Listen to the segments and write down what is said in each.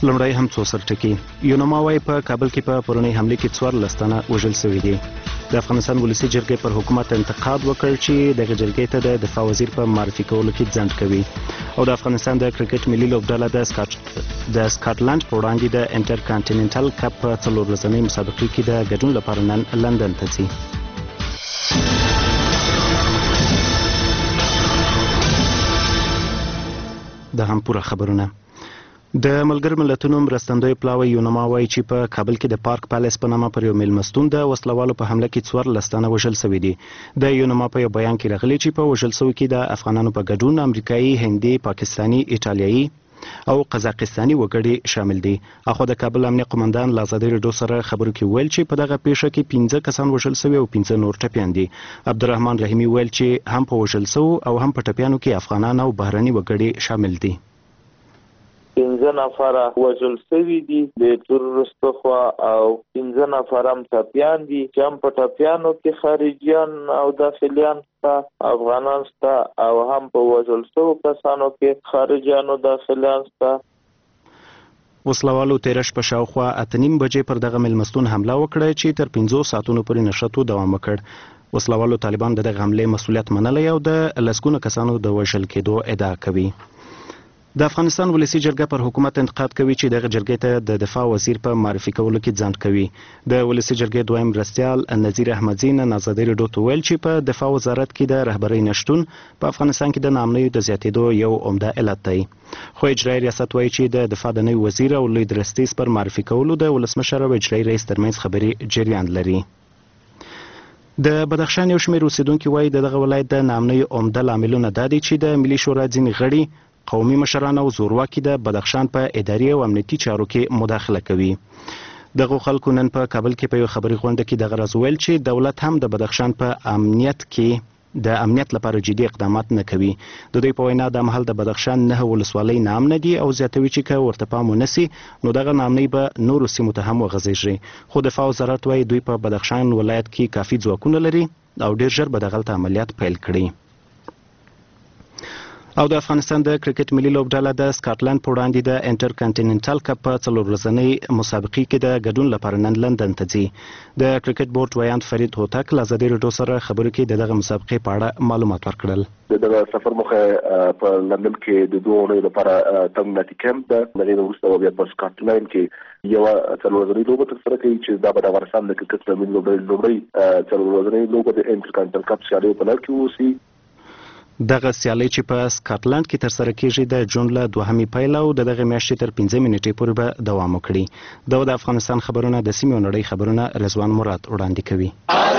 لومړی هم څو سرټکي یونما وایي په کابل کې په پرونۍ حملې کې 14 تنه وژل شوي دي. د افغانستان ولسي جرګې پر حکومت انتقاد وکړ چې دغه جرګې ته د دفاع وزیر په معرفي کولو کې ځنډ کوي. او د افغانستان د کرکټ ملي لوبډله د سکاټلند په وړاندې د انټر کانټیننټل کپ په 4 ورځنۍ مسابقې کې د ګډون لپاره نن لندن ته ځي. د هم پوره خبرونه. د ملګرو ملتونو مرستندوی پلاوی یونما وایي چې په کابل کې د پارک پیلس په نامه پر یو میلمستون د وسلوالو په حمله کې 14 تنه وژل شوي دي. د یونما په یو بیان کې راغلي چې په وژل شوي کې د افغانانو په ګډون امریکایي، هندي، پاکستاني، ایټالیایي او قزاقستاني وګړي شامل دي. اخو د کابل امنیه قومندان له ازادي راډیو سره خبرو کې ویل چې په دغه پیښه کې 15 کسان وژل شوي او 15 نور ټپیان دي. عبدالرحمن رحیمي ویل چې هم په وژل شوو او هم په ټپیانو کې افغانان او بهرني وګړي شامل دي. 15 نفره وژل شوي دي د تروریستو خوا او 15 نفره هم ټپیان دي چې هم په ټپیانو کې خارجیان او داخلیان شته، افغانان شته او هم په وژل شوو کسانو کې خارجیان او داخلیان شته. وسلوالو تیره شپه شاوخوا 8:30 بجې پر دغه میلمستون حمله وکړه چې تر 15 ساعتونو پورې نښتو دوام وکړ. وسلوالو طالبان د دغه حملې مسؤلیت منلی او د لسګونو کسانو د وژل کېدو ادعا کوي. د افغانستان ولسي جرګه پر حکومت انتقاد کوي چې دغه جرګې ته د دفاع وزیر په معرفي کولو کې ځنډ کوي. د ولسي جرګې دویم مرستیال نظیر احمدزي نن ازادي راډیو ته ویل چې په دفاع وزارت کې د رهبرۍ نشتون په افغانستان کې د ناامنیو د زیاتېدو یو عمده علت دی. خو اجرایي ریاست وایي چې د دفاع د نوي وزیر او لوی درستیز پر معرفي کولو د ولسمشر او اجرایي رئیس ترمنځ خبرې جریان لري. د بدخشان یو شمېر اوسیدونکي وایي دغه ولایت د ناامنیو عمده لاملونه دا دي چې د ملي شورا ځینې غړي، قومي مشران او زورواکي د بدخشان په اداري او امنیتي چارو کې مداخله کوي. دغه خلکو نن په کابل کې په یو خبري غونډه کې دغه راز ویل چې دولت هم د بدخشان په امنیت کې د امنیت لپاره جدي اقدامات نه کوي. د دوی په وینا د مهال د بدخشان 9 ولسوالۍ ناامنه دي او زیاتوي چې که ورته پام ونسي نو دغه ناامنۍ به نورو سیمو ته هم وغځېږي. خو دفاع وزارت وایي دوی په بدخشان ولایت کې کافي ځواکونه لري او ډیر ژر به دغلته عملیات پیل کړي. او د افغانستان د کرکټ ملي لوبډله د سکاټلند په وړاندې د انټر کانټیننټل کپ په 4 ورځنۍ مسابقې کې د ګډون لپاره نن لندن ته ځي. د کرکټ بورډ ویاند فرید هوتک له ازادي راډیو سره خبرو کې دغه مسابقې په اړه معلومات ورکړل. دغه سفر مخه په لندن کې د 2 اونۍ لپاره تمریناتي کمپ ده. دغه وروسته بیا په سکاټلند کې یو 4 ورځنۍ لوبه ترسره کوي چې دا به د افغانستان د کرکټ ملي لوبډلې 4 ورځنۍ لوبه د انټر کانټیننټل کپ سیالۍ په لړ کې وسی. دغه سیالۍ چې په سکاټلند کې ترسره کیږي د جون له 2مې پیل او دغه میاشتې تر 15 منټې پورې به دوام وکړي. د افغانستان خبرونه د سیمې او نړۍ خبرونه رضوان مراد وړاندې کوي.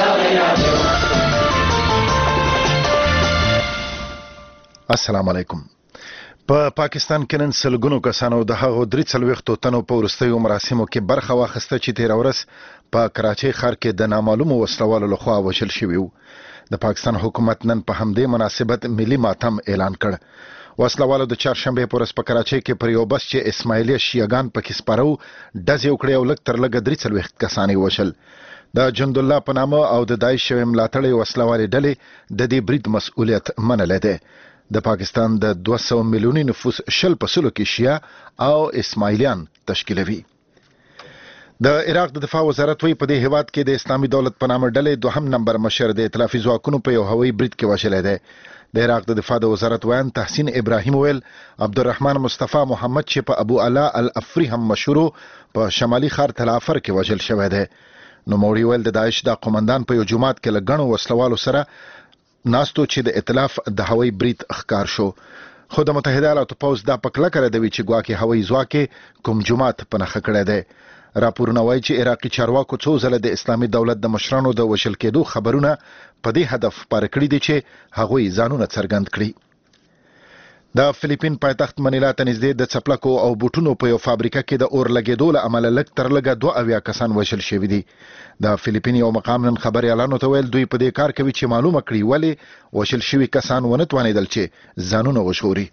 السلام علیکم. په پاکستان کې نن سلګونو کسانو د هغو 43 تنو په وروستیو مراسمو کې برخه واخیسته چې تیر ورځ په کراچۍ ښار کې د نامعلومو وسلوالو لخوا وژل شوي وو. د پاکستان حکومت نن په همدې مناسبت ملي ماتم اعلان کړ. وسلوالو د چهارشنبه په ورځ په کراچۍ کې پر یو بس چې اسماعیلیه شیعاګان پکې سپارو ډزې وکړې او لږ تر لږه 43 کسان یې وژل. د جند الله په نامه او د داعش شوی ملاتړي وسلوالې ډلې د دې برید مسؤلیت منلی دی. د پاکستان د 200 میلیوني نفوس 20% کې شیعه او اسماعیلیان تشکیلوي. د عراق د دفاع وزارت وی په دې هیواد کې د اسلامي دولت په نامه ډلې 2 نمبر مشر د ائتلافي ځواکونو په یو هوایي برید کې وژلی دی. د عراق د دفاع د وزارت ویان تحسین ابراهیم ویل عبدالرحمن مصطفی محمد چې په ابو علا الافری هم مشهور په شمالي ښار تل افر کې وژل شوی دی. نو موري ویل د داعش د قومندان په یو جماعت کې لګڼو وسلوالو سره ناستو چې د ائتلاف د هوایي برید ښکار شو. خو د متحده ایالاتو پوځ دا په کلکه ردوي چې ګواکې هوایي ځواک کوم جماعت په نښه کړی دی. راپورونه وایي چې عراقي چارواکو څو ځله د اسلامي دولت د مشرانو د وژل کېدو خبرونه په دې هدف خپاره کړي دي چې هغوی ځانونه څرګند کړي. د فلیپین پایتخت منیلا ته نږدې د څپلکو او بوټونو په یو فابریکه کې د اور لګېدو له امله لږ تر لږه 2 کسان وژل شوي دي. د فلیپین یو مقام نن خبریالانو ته ویل دوی په دې کار کوي چې معلومه کړي ولې وژل شوي کسان ونه توانېدل چې ځانونه وژغوري.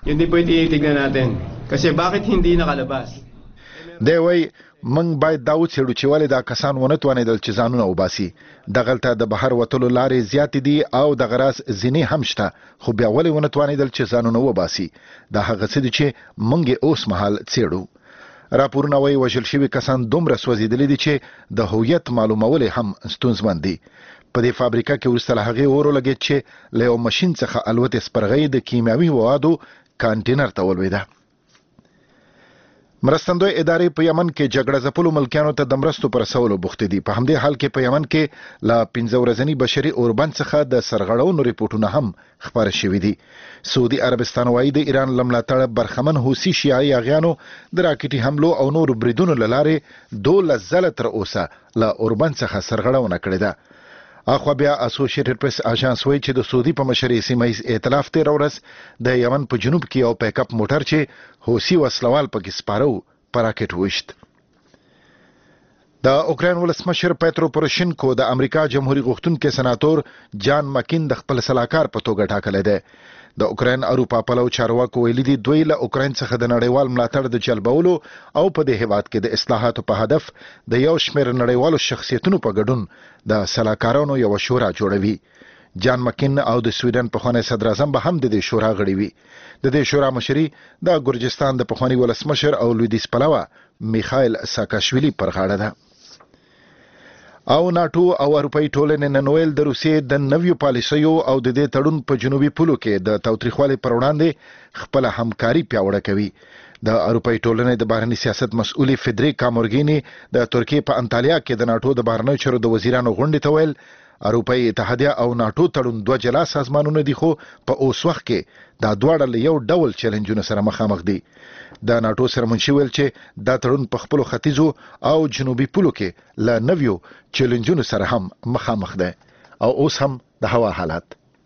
دی وایي موږ باید دا وڅېړو چې ولې دا کسان ونه توانېدل چې ځانونه وباسي. دغلته د بهر وتلو لارې زیاتې دي او دغه راز ځینې هم شته، خو بیا ولې ونه توانېدل چې ځانونه وباسي. دا هغه څه دي چې موږ اوس مهال څېړو. راپورونه وايي وژل شوي کسان دومره سوځېدلي دي چې د هویت معلومول هم ستونزمن دي. په دې فابریکه کې وروسته له هغې اور ولګېد چې له یو ماشین څخه الوتې سپرغۍ د کیمیاوي موادو کانټینر ته ولوېده. مرستندوی ادارې په یمن کې جګړه ځپلو ملکیانو ته د مرستو پر رسولو بوختې دي. په همدې حال کې په یمن کې له 15 ورځني بشري اوربند څخه د سرغړونو ریپورټونه هم خپاره شوي دي. سعودي عربستان وايي د ایران له ملاتړه برخمن حوثي شیعي اغیانو د راکټي حملو او نورو بریدونو له لارې 12 ځله تر اوسه له اوربند څخه سرغړونه کړې ده. اخو بیا اسوسییټډ پریس اژانس وایي چې د سعودي په مشرۍ سیمه‌ییز ائتلاف تیر ورځ د یمن په جنوب کې یو پیک اپ موټر چې حوثي وسلوال پکې سپارو په راکټ وشت. د اوکراین ولسمشر پیترو پوروشینکو د امریکا جمهوریت غوښتونکي سناتور جان مکین د خپل سلاکار په توګه ټاکلی دی. د اوکراین اروپا پلو چارواکو ویلي دي دوی له اوکراین څخه د نړیوال ملاتړ د جلبولو او په دې هیواد کې د اصلاحاتو په هدف د یو شمېر نړیوالو شخصیتونو په ګډون د سلاکارانو یو شورا جوړوي. جان مکین او د سویډن پخوانی صدر اعظم به هم د دې شورا غړي وي. د دې شورا مشري د ګورجستان د پخوانی ولسمشر او لویدیځ پلوه میخائیل ساکاشویلی پر غاړه ده. او ناتو او اروپאי ټولنې نن ویل د روسیې د نویو پالیسیو او د دې تړون په جنوبي پولو کې د تاوتریخوالي پر وړاندې خپل همکاري پیاوړه کوي. د اروپאי ټولنې د بهرنی سیاست مسؤل فدریکا مورګینی د ترکیې په انطالیا کې د ناتو د بهرنیو چارو د وزیرانو غونډې ته ویل اروپאי اتحادیه او ناتو تړون دوه جلا سازمانونه دي خو په اوس وخت کې دا دواړه له یو ډول چیلنجونو سره مخامخ دي. د ناتو سرمنشي ویل چې دا تړون په خپل ختیځو او جنوبي پولو کې له نویو چیلنجونو سره هم مخامخ ده. او اوس هم د هوا حالات.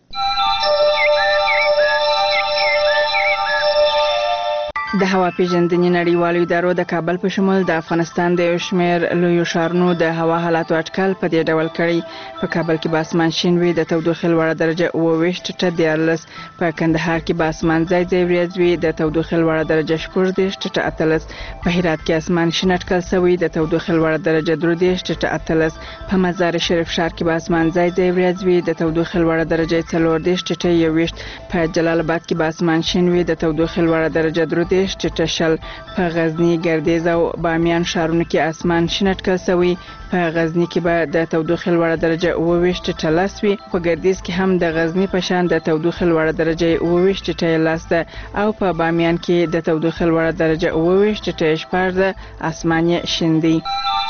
د هوا پیژندنې نړیوالو ادارو د کابل په شمول د افغانستان د یو شمېر لویو ښارونو د هوا حالاتو اټکل په دې ډول کړی. په کابل کې به اسمان شین وي، د تودوخې لوړه درجه 28.14، په کندهار کې به اسمان ځای ځای وریځ وي، د تودوخې لوړه درجه 14.18، په هرات کې اسمان شین اټکل شوی، د تودوخې لوړه درجه 13.18، په مزار شریف ښار کې به اسمان ځای ځای وریځ وي، د تودوخې لوړه درجه 14.21، په جلال آباد کې به اسمان شین وي، د تودوخې لوړه درجه 13 شل، په غزنی، ګردیز او بامیان ښارونو کې اسمان شین اټکل شوی، په غزنی کې به د تودوخې لوړه درجه 28.13 وي، په ګردیز کې هم د غزنی په شان د تودوخې لوړه درجه 28.13 ده، او په بامیان کې د تودوخې لوړه درجه 28.14 ده. اسمان یې شین دی.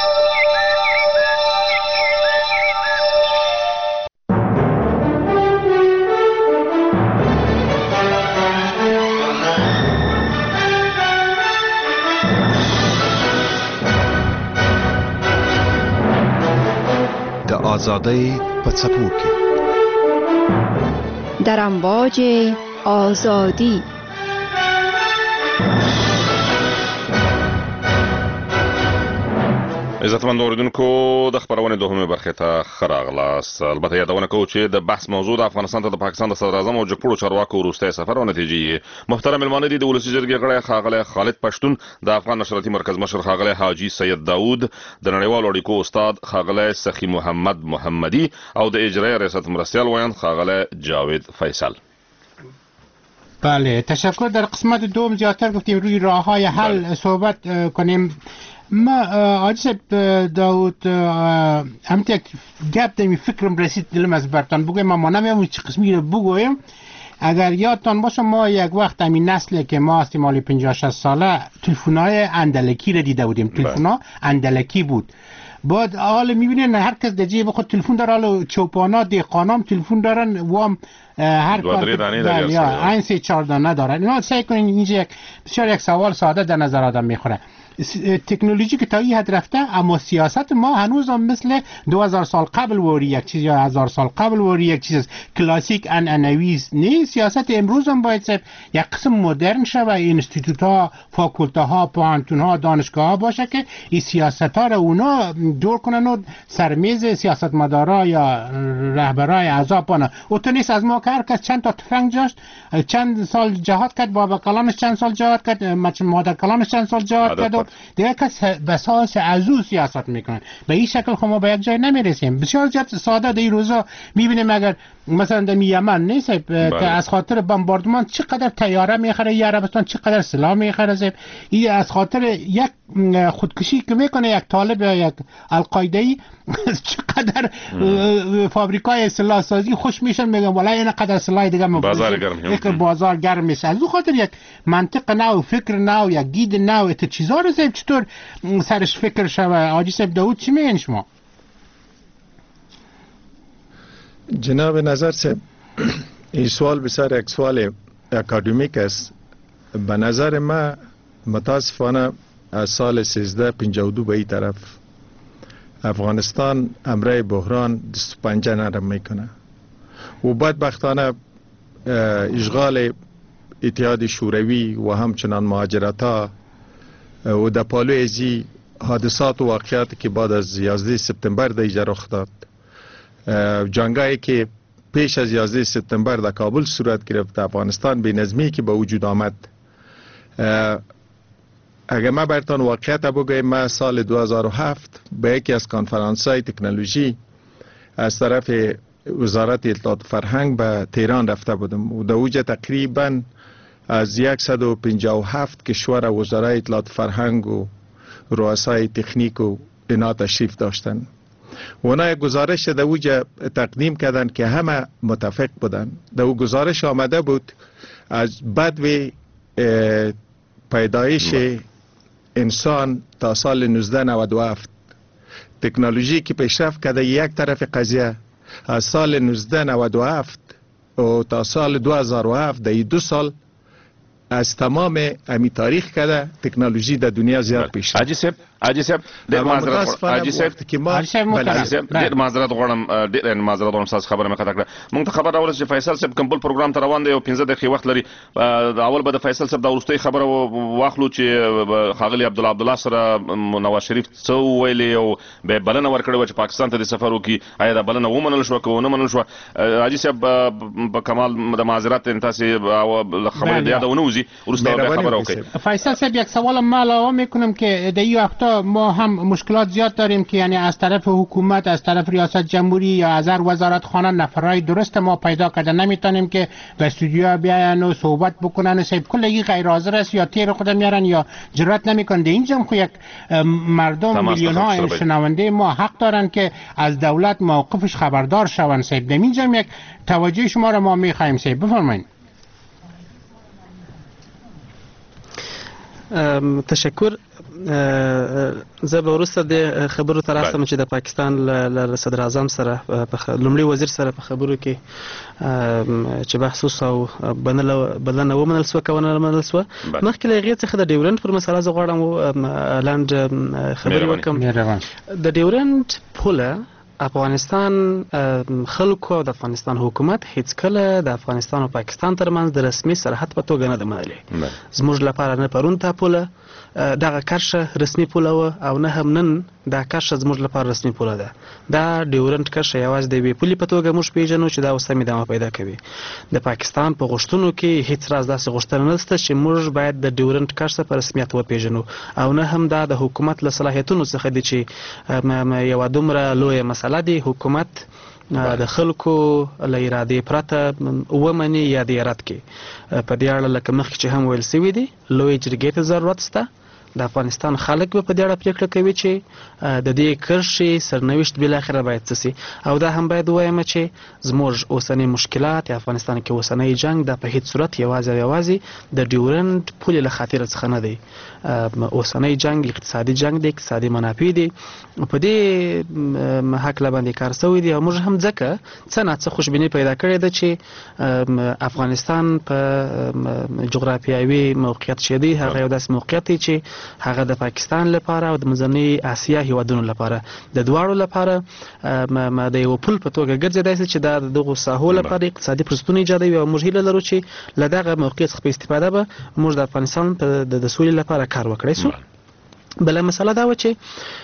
آزادی په څپو کې در امواج آزادی. عزتمند اوریدونکو د خبرونې دوهمه برخه ته خراغلاست. البته یادونه کوو چې د بحث موضوع د افغانستان ته د پاکستان د صدر اعظم او جګپوړو چارواکو وروستی سفر او نتیجې. محترم ملمانه دي د ولسی جرګې غړی ښاغلی خالد پښتون، د افغان نشراتي مرکز مشر ښاغلی حاجی سید داود، د نړیوالو اړیکو استاد ښاغلی سخی محمد محمدي او د اجرایي ریاست مرستیال ویاند ښاغلی جاوید فیصل. بله، تشکر. در قسمت دوم زیادتر گفتیم روی راه‌های حل صحبت کنیم. ما عاجز داود هم یک گپ دمی فکرم رسید دلم از برتان بگویم، ما نمیم چه قسمی رو بگویم. اگر یادتان باشه ما یک وقت همین نسل که ما هستیم مالی 50-60 ساله تلفن‌های اندلکی رو دیده بودیم. تلفن‌ها اندلکی بود. بعد حالا میبینین هر کس در جیب خود تلفن داره، حالا چوپانا دهقانام تلفن دارن و هر کار این 3-4 دانه دارن. اینا سعی کنین اینجا بسیار یک سوال ساده در نظر آدم میخوره. تکنولوژی که تا این حد رفته، اما سیاست ما هنوز هم مثل 2000 سال قبل وری یک چیز یا 1000 سال قبل وری یک چیز کلاسیک انعنوی است. نه، سیاست امروز هم باید یک قسم مدرن شه و اینستیتوت ها، فاکولته ها، پوهنتون ها، دانشگاه ها باشه که این سیاست ها رو اونا جور کنن و سرمیز سیاستمدارا یا رهبرای احزاب بانن. اوتو نیست از ما که هر کس چند تا تفنگ جاشت، چند سال جهاد کرد، بابا کلانش چند سال جهاد کرد، مادر کلانش چند سال جهاد کرد خب دیگه کس به اساس از او سیاست میکنن. به این شکل خب ما به یک جای نمیرسیم. بسیار زیاد ساده در این روزا میبینیم اگر مثلا در یمن نیست از خاطر بمباردمان چقدر طیاره میخره یا عربستان چقدر سلاح میخره، این از خاطر یک خودکشی که میکنه یک طالب یا یک القاعده‌ای چقدر فابریکای سلاح سازی خوش میشن، میگن والله این قدر سلاح دیگه بازار گرم میشه. از اون خاطر یک منطق نو، فکر نو، یک دید نو، تا چیزا رو چطور سرش فکر شوه. حاجی صاحب داود چی میگن شما؟ جناب نظر صاحب این سوال بسیار یک سوال اکادمیک است. به نظر ما متاسفانه از سال 1352 به این طرف افغانستان امره بحران دست پنجه نرم میکنه و بدبختانه اشغال اتحاد شوروی و همچنان مهاجرت ها و در پالوی ازی حادثات و واقعاتی که بعد از 11 سپتامبر در اینجا رخ داد، جنگایی که پیش از 11 سپتامبر در کابل صورت گرفت، افغانستان به نظمی که به وجود آمد. اگر ما براتون واقعیت بگویم، ما سال 2007 به یکی از کنفرانس های تکنولوژی از طرف وزارت اطلاعات فرهنگ به تهران رفته بودم و در اوجه تقریبا از 157 کشور وزرای اطلاعات فرهنگ و رؤسای تکنیک و اینا تشریف داشتن. اونا گزارش در اوجه تقدیم کردن که همه متفق بودن. در او گزارش آمده بود از بدو پیدایش انسان تا سال 1997 تکنولوژی که پیشرفت کرده یک طرف قضیه، از سال 1997 و تا سال 2007 در 2 سال از تمام امی تاریخ کرده تکنولوژی در دنیا زیاد پیش رفت. حاجی صاحب ډېر معذرت غواړم تاسو خبره مې قطع کړه. موږ ته خبر راورسېده چې فیصل صاحب کوم بل پروګرام ته روان دی او 15 دقیقې وخت لري. اول به د فیصل صاحب د وروستۍ خبره واخلو چې ښاغلي عبدالله سره نواز شریف څه وویلې او به بلنه ورکړې وه چې پاکستان ته د سفر وکړي. آیا دا بلنه ومنل شوه که ونه منل شوه؟ حاجي صاحب په کمال د معذرت تاسې خبرې د یاده ونه وځي، وروسته بیا خبره وکړئ. فیصل صاحب یک سوال ما علاوه میکنم که در این هفته ما هم مشکلات زیاد داریم که یعنی از طرف حکومت، از طرف ریاست جمهوری یا از هر وزارت خانه نفرای درست ما پیدا کرده نمیتونیم که به استودیو بیاین و صحبت بکنن و صاحب کلگی غیر حاضر است یا تیر خود میارن یا جرأت نمیکنن. اینجا خو یک مردم میلیون ها شنونده ما حق دارن که از دولت موقفش خبردار شون. صاحب اینجا یک توجه شما را ما میخوایم. صاحب بفرمایید. تشکر. زه به وروسته د خبرو ته راستم چې د پاکستان له صدر اعظم سره لومړي وزیر سره په خبرو کې چې بحث وسو او بلنه ومنل سوه که ونه منل سوه. مخکې له هغې څخه د ډیورنډ پر مسله زه غواړم لنډ خبرې وکړم. د ډیورنډ پوله افغانستان خلکو او د افغانستان حکومت هیڅ کله د افغانستان او پاکستان ترمنځ د رسمي سرحد په توګه نه ده منلې. زموږ لپاره نه پرون تا پوله دغه کرښه رسمي پوله وه او نه هم نن دا کرښه زموږ لپاره رسمي پوله ده. دا ډیورنډ کرښه یوازې د یوې پولې په توګه موږ پیژنو چې دا اوس هم ادامه پیدا کوي. د پاکستان په غوښتنو کې هیڅ راز داسې غوښتنه نشته چې موږ باید د ډیورنډ کرښه په رسمیت وپیژنو او نه هم دا د حکومت له صلاحیتونو څخه دي چې یوه دومره لویه مسله دی حکومت د خلکو له ارادې پرته ومني یا د رد کړي. په دې اړه لکه مخکې چې هم ویل سوي دي لویې جرګې ته ضرورت شته. د افغانستان خلک به په دې اړه پرېکړه کوي چې د دې کرښې سرنوشت بالاخره باید څه سي. او دا هم باید ووایم چې زموږ اوسنی مشکلات افغانستان کې اوسنی جنګ دا په هیڅ صورت یوازې د ډیورنډ پولې له خاطره څخه نه دی. اوسنی جنگ اقتصادي جنگ دی، اقتصادي منافع دي. په دې هکله باندې کار شوی دی او موږ هم ځکه څه نه څه خوشبیني پیدا کړې ده چې افغانستان په جغرافیاوي موقعیت چې دی هغه یو داسې موقعیت دی چې هغه د پاکستان لپاره او د منځنۍ اسیا هیوادونو لپاره د دواړو لپاره د یو پل په توګه ګرځېدای شي چې دا د دغو ساحو لپاره اقتصادي فرصتونه ایجادوي او موږ هیله لرو چې له دغه موقعیت څخه په استفاده به موږ د افغانستان د سولې لپاره کار وکړی سو. بله مسله دا و چې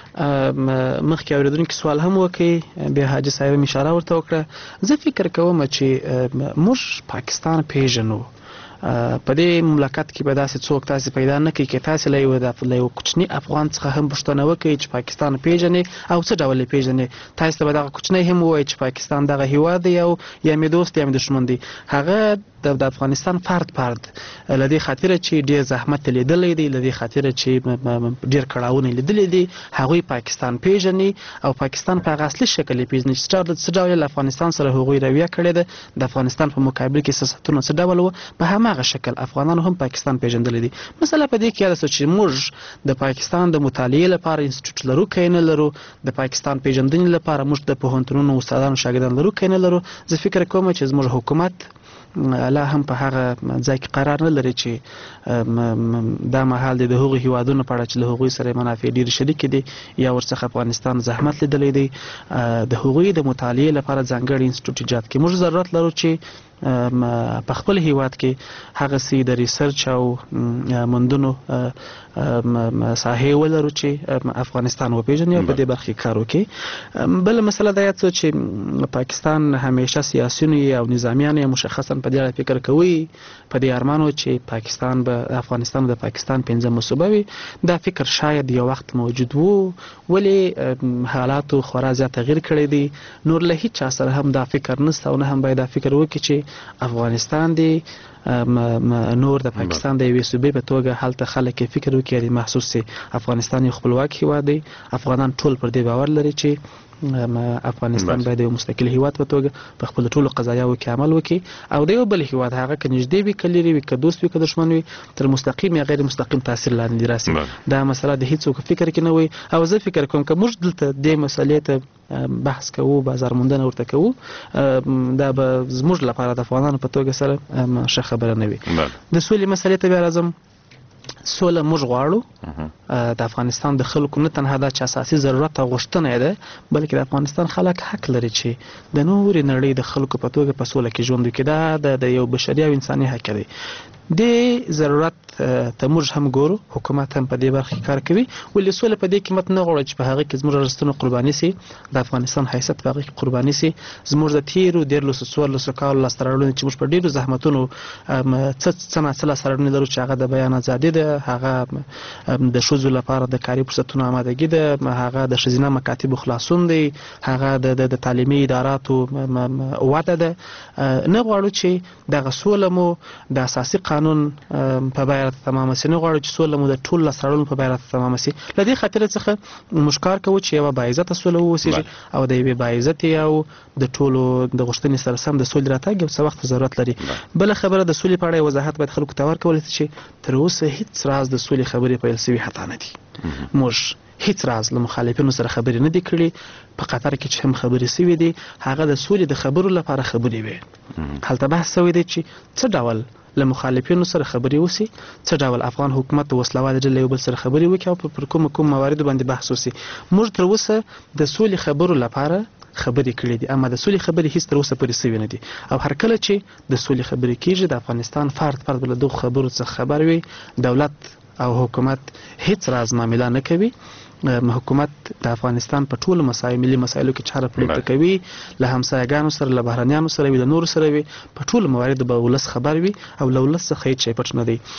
مخکې اورېدونکي سوال هم وکړي، بیا حاجي صاحب هم اشاره ورته وکړه. زه فکر کوم چې موږ پاکستان پیژنو په دې مملکت کې به داسې څوک تاسو پیدا نه کړي چې تاسو له یو کوچني افغان څخه هم پوښتنه وکړي چې پاکستان پیژنې او څه ډول پیژنې. تاسو به دغه کوچنی هم وایي چې پاکستان دغه هیواد دی او یا مې دوست یا مې دشمن دی. هغه د افغانستان فرد لدې خاطر چې ډیر زحمت لیدلې دي، لدې خاطر چې ډیر کړهونه لیدلې دي، هغوی پاکستان پیژني او پاکستان په اصلي شکل پیژني چې څه ډول افغانستان سره هغوی رویه کړې ده، د افغانستان په مقابل کې سیاستونه څه ډول وو، په هماغه شکل افغانانو هم پاکستان پیژندل دي. مثلا په دې کې یاد چې موږ د پاکستان د مطالعې لپاره انسټیټیوټ لرو که نه لرو، د پاکستان پیژندنې لپاره موږ د پوهنتونونو استادانو شاګردان لرو که نه لرو. زه فکر کوم چې زموږ حکومت لا هم په هغه ځای کې قرار نه لري چې دا مهال د هغو هیوادونو په اړه چې له هغوی سره منافع ډېرې شریکې دي یا ورڅخه افغانستان زحمت لیدلی دی، د هغوی د مطالعې لپاره ځانګړي انسټیټیوټ ایجاد کړي. موږ ضرورت لرو چې په خپل هیواد کې هغه سي د ریسرچ او موندنو ساحې ولرو چې افغانستان وپیژني او په دې برخه کې کار وکړي. بل مسله دا یاد چې پاکستان همیشه سیاسيون او نظامیان مشخصا په دې اړه فکر کوي، په دې ارمانو چې پاکستان به افغانستان د پاکستان 15 صوبه وي. دا فکر شاید یو وخت موجود وو، ولی حالاتو خورا زیات تغییر کړی دي. نور له هیڅ چا سره هم دا فکر نشته او نه هم باید دا فکر وکړي چې افغانستان دی نور د پاکستان د یوې صوبې په توګه هلته خلک فکر وکړي محسوس سي افغانستان یو خپلواک هیواد دی. افغانان ټول پر دې باور لري چې افغانستان باید یو مستقل هیواد په توګه په خپل ټولو قضایاو کې عمل وکړي او د یو بل هیواد هغه که نږدې وي که لرې وي که دوست وي که دښمن وي تر مستقیم یا غیر مستقیم تاثیر لاندې راسي. دا مسله د هیڅوک فکر کې نه وي او زه فکر کوم که موږ دلته دې مسلې ته بحث کوو، بازار موندنه ورته کوو، دا به زموږ لپاره د افغانانو په توګه سره ښه خبره نه وي. د سولې مسلې ته بیا راځم. سوله موږ غواړو. د افغانستان د خلکو نه تنها دا چې اساسي ضرورت او غوښتنه ده، بلکې د افغانستان خلک حق لري چې د نورې نړۍ د خلکو په توګه په سوله کې ژوند وکړي. دا د یو بشري او انساني حق دی. د ضرورت ته موږ هم ګورو، حکومت هم په دې برخه کې کار کوي، ولې سوله په دې قیمت نه غواړي چې په هغه کې زموږ ارزښتونه قرباني سي، د افغانستان حیثیت په هغه کې قرباني سي. زموږ د تیرو 1400 کالو لاسته راوړنې چې موږ په ډېرو زحمتونو څه ناڅه لاسته راوړنې لرو چې هغه د بیان ازادي ده، هغه د ښځو لپاره د کاري فرصتونو آمادګي ده، هغه د ښځینه مکاتبو خلاصون دی، هغه د تعلیمي اداراتو وده ده. نه غواړو چې دغه سوله مو د اساسي قانون په بیه تمام سي، نه غواړو چې سوله مو د ټول لاسته راوړنو په بیه تمام سي. له دې خاطر څخه موږ کار کوو چې یوه باعزته سوله واوسېږي او د یوې باعزتې او د ټولو د غوښتنې سره سم د سولې راتګ یو څه وخت ضرورت لري. بله خبره د سولې په اړه وضاحت باید خلکو ته ورکول شي چې تر اوسه هیڅ راز د سولې خبرې پیل شوي حتی نه دي. موږ هیڅ راز له مخالفینو سره خبرې نه دي کړې. په قطر کې چې هم خبرې شوي دي هغه د سولې د خبرو لپاره خبرې وي. هلته بحث شوی دی چې څه ډول له مخالفینو سره خبرې وسی، څه ډول افغان حکومت د وسلوال ډلې یو بل سره خبرې وکړي او پر کوم موارد باندې بحث وسی. موږ تر اوسه د سولې خبرو لپاره خبرې کړې دي، اما د سولې خبرې هیڅ تر اوسه پورې شوې نه دي. او هر کله چې د سولې خبرې کیږي د افغانستان فرد له دغو خبرو څخه خبر وي، دولت او حکومت هیڅ راز معامله نه کوي. حکومت د افغانستان په ټولو ملي مسایلو کې چاره پریکړه کوي، له همسایګانو سره، له بهرنیانو سره وي، له نورو سره وي، په ټولو مواردو به ولس خبر وي او له ولس څخه هیڅ شی پټ نه دی.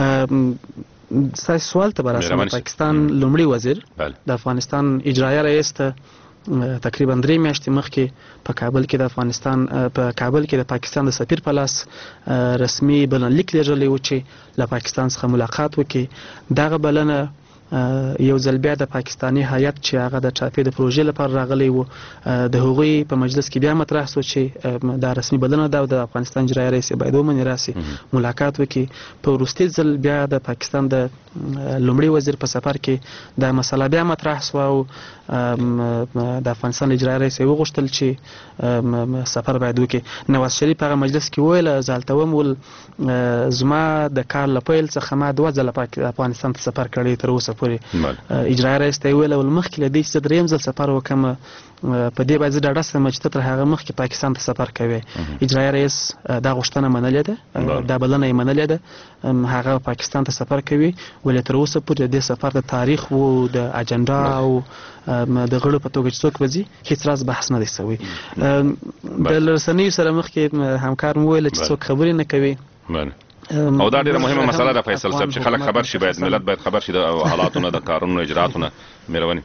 ستاسو سوال ته به راسم. پاکستان لومړي وزیر د افغانستان اجرایه رئیس ته تقریبا 3 میاشتې مخکې په کابل کې د پاکستان د سفیر په لاس رسمي بلنلیک لیږلی و چې له پاکستان څخه ملاقات وکړي. دغه بلنه یو ځل بیا د پاکستاني هیئت چې هغه د ټاپې د پروژې لپاره راغلی و د هغوی په مجلس کې بیا مطرح شو چې دا رسمي بلنه ده او د افغانستان اجرایه رئیس باید ومني راسي ملاقات وکړي. په وروستي ځل بیا د پاکستان د لومړي وزیر په سفر کې دا مسله بیا مطرح شوه او د افغانستان اجرایه رئیس یې وغوښتل چې سفر باید وکړي. نواز شریف هغه مجلس کې وویل زه هلته وم زما د کار له پیل څخه ما 2 ځله افغانستان ته سفر کړی تر اوسه پورې. اجرایه رئیس ته یې وویل مخکې له دې چې زه 3یم ځل سفر وکړم په دې باید زه ډاډه شم چې ته تر هغه مخکې پاکستان ته سفر کوې. اجرایه رئیس دا غوښتنه منلې ده، دا بلنه یې منلې ده، هغه پاکستان ته سفر کوي، ولې تر اوسه پورې د دې سفر د تاریخ و د اجنډا او د غړو په توګه چې څوک به ځي هیڅ راز بحث نه دی شوی. د رسنیو سره مخکې همکار مو ویل چې څوک خبرې نه کوي. او دا ډیره مهمه مسله ده فیصل صاحب چې خلک خبر شي، باید ملت باید خبر شي د حالاتونه د کارونو اجراتونه. مهرباني.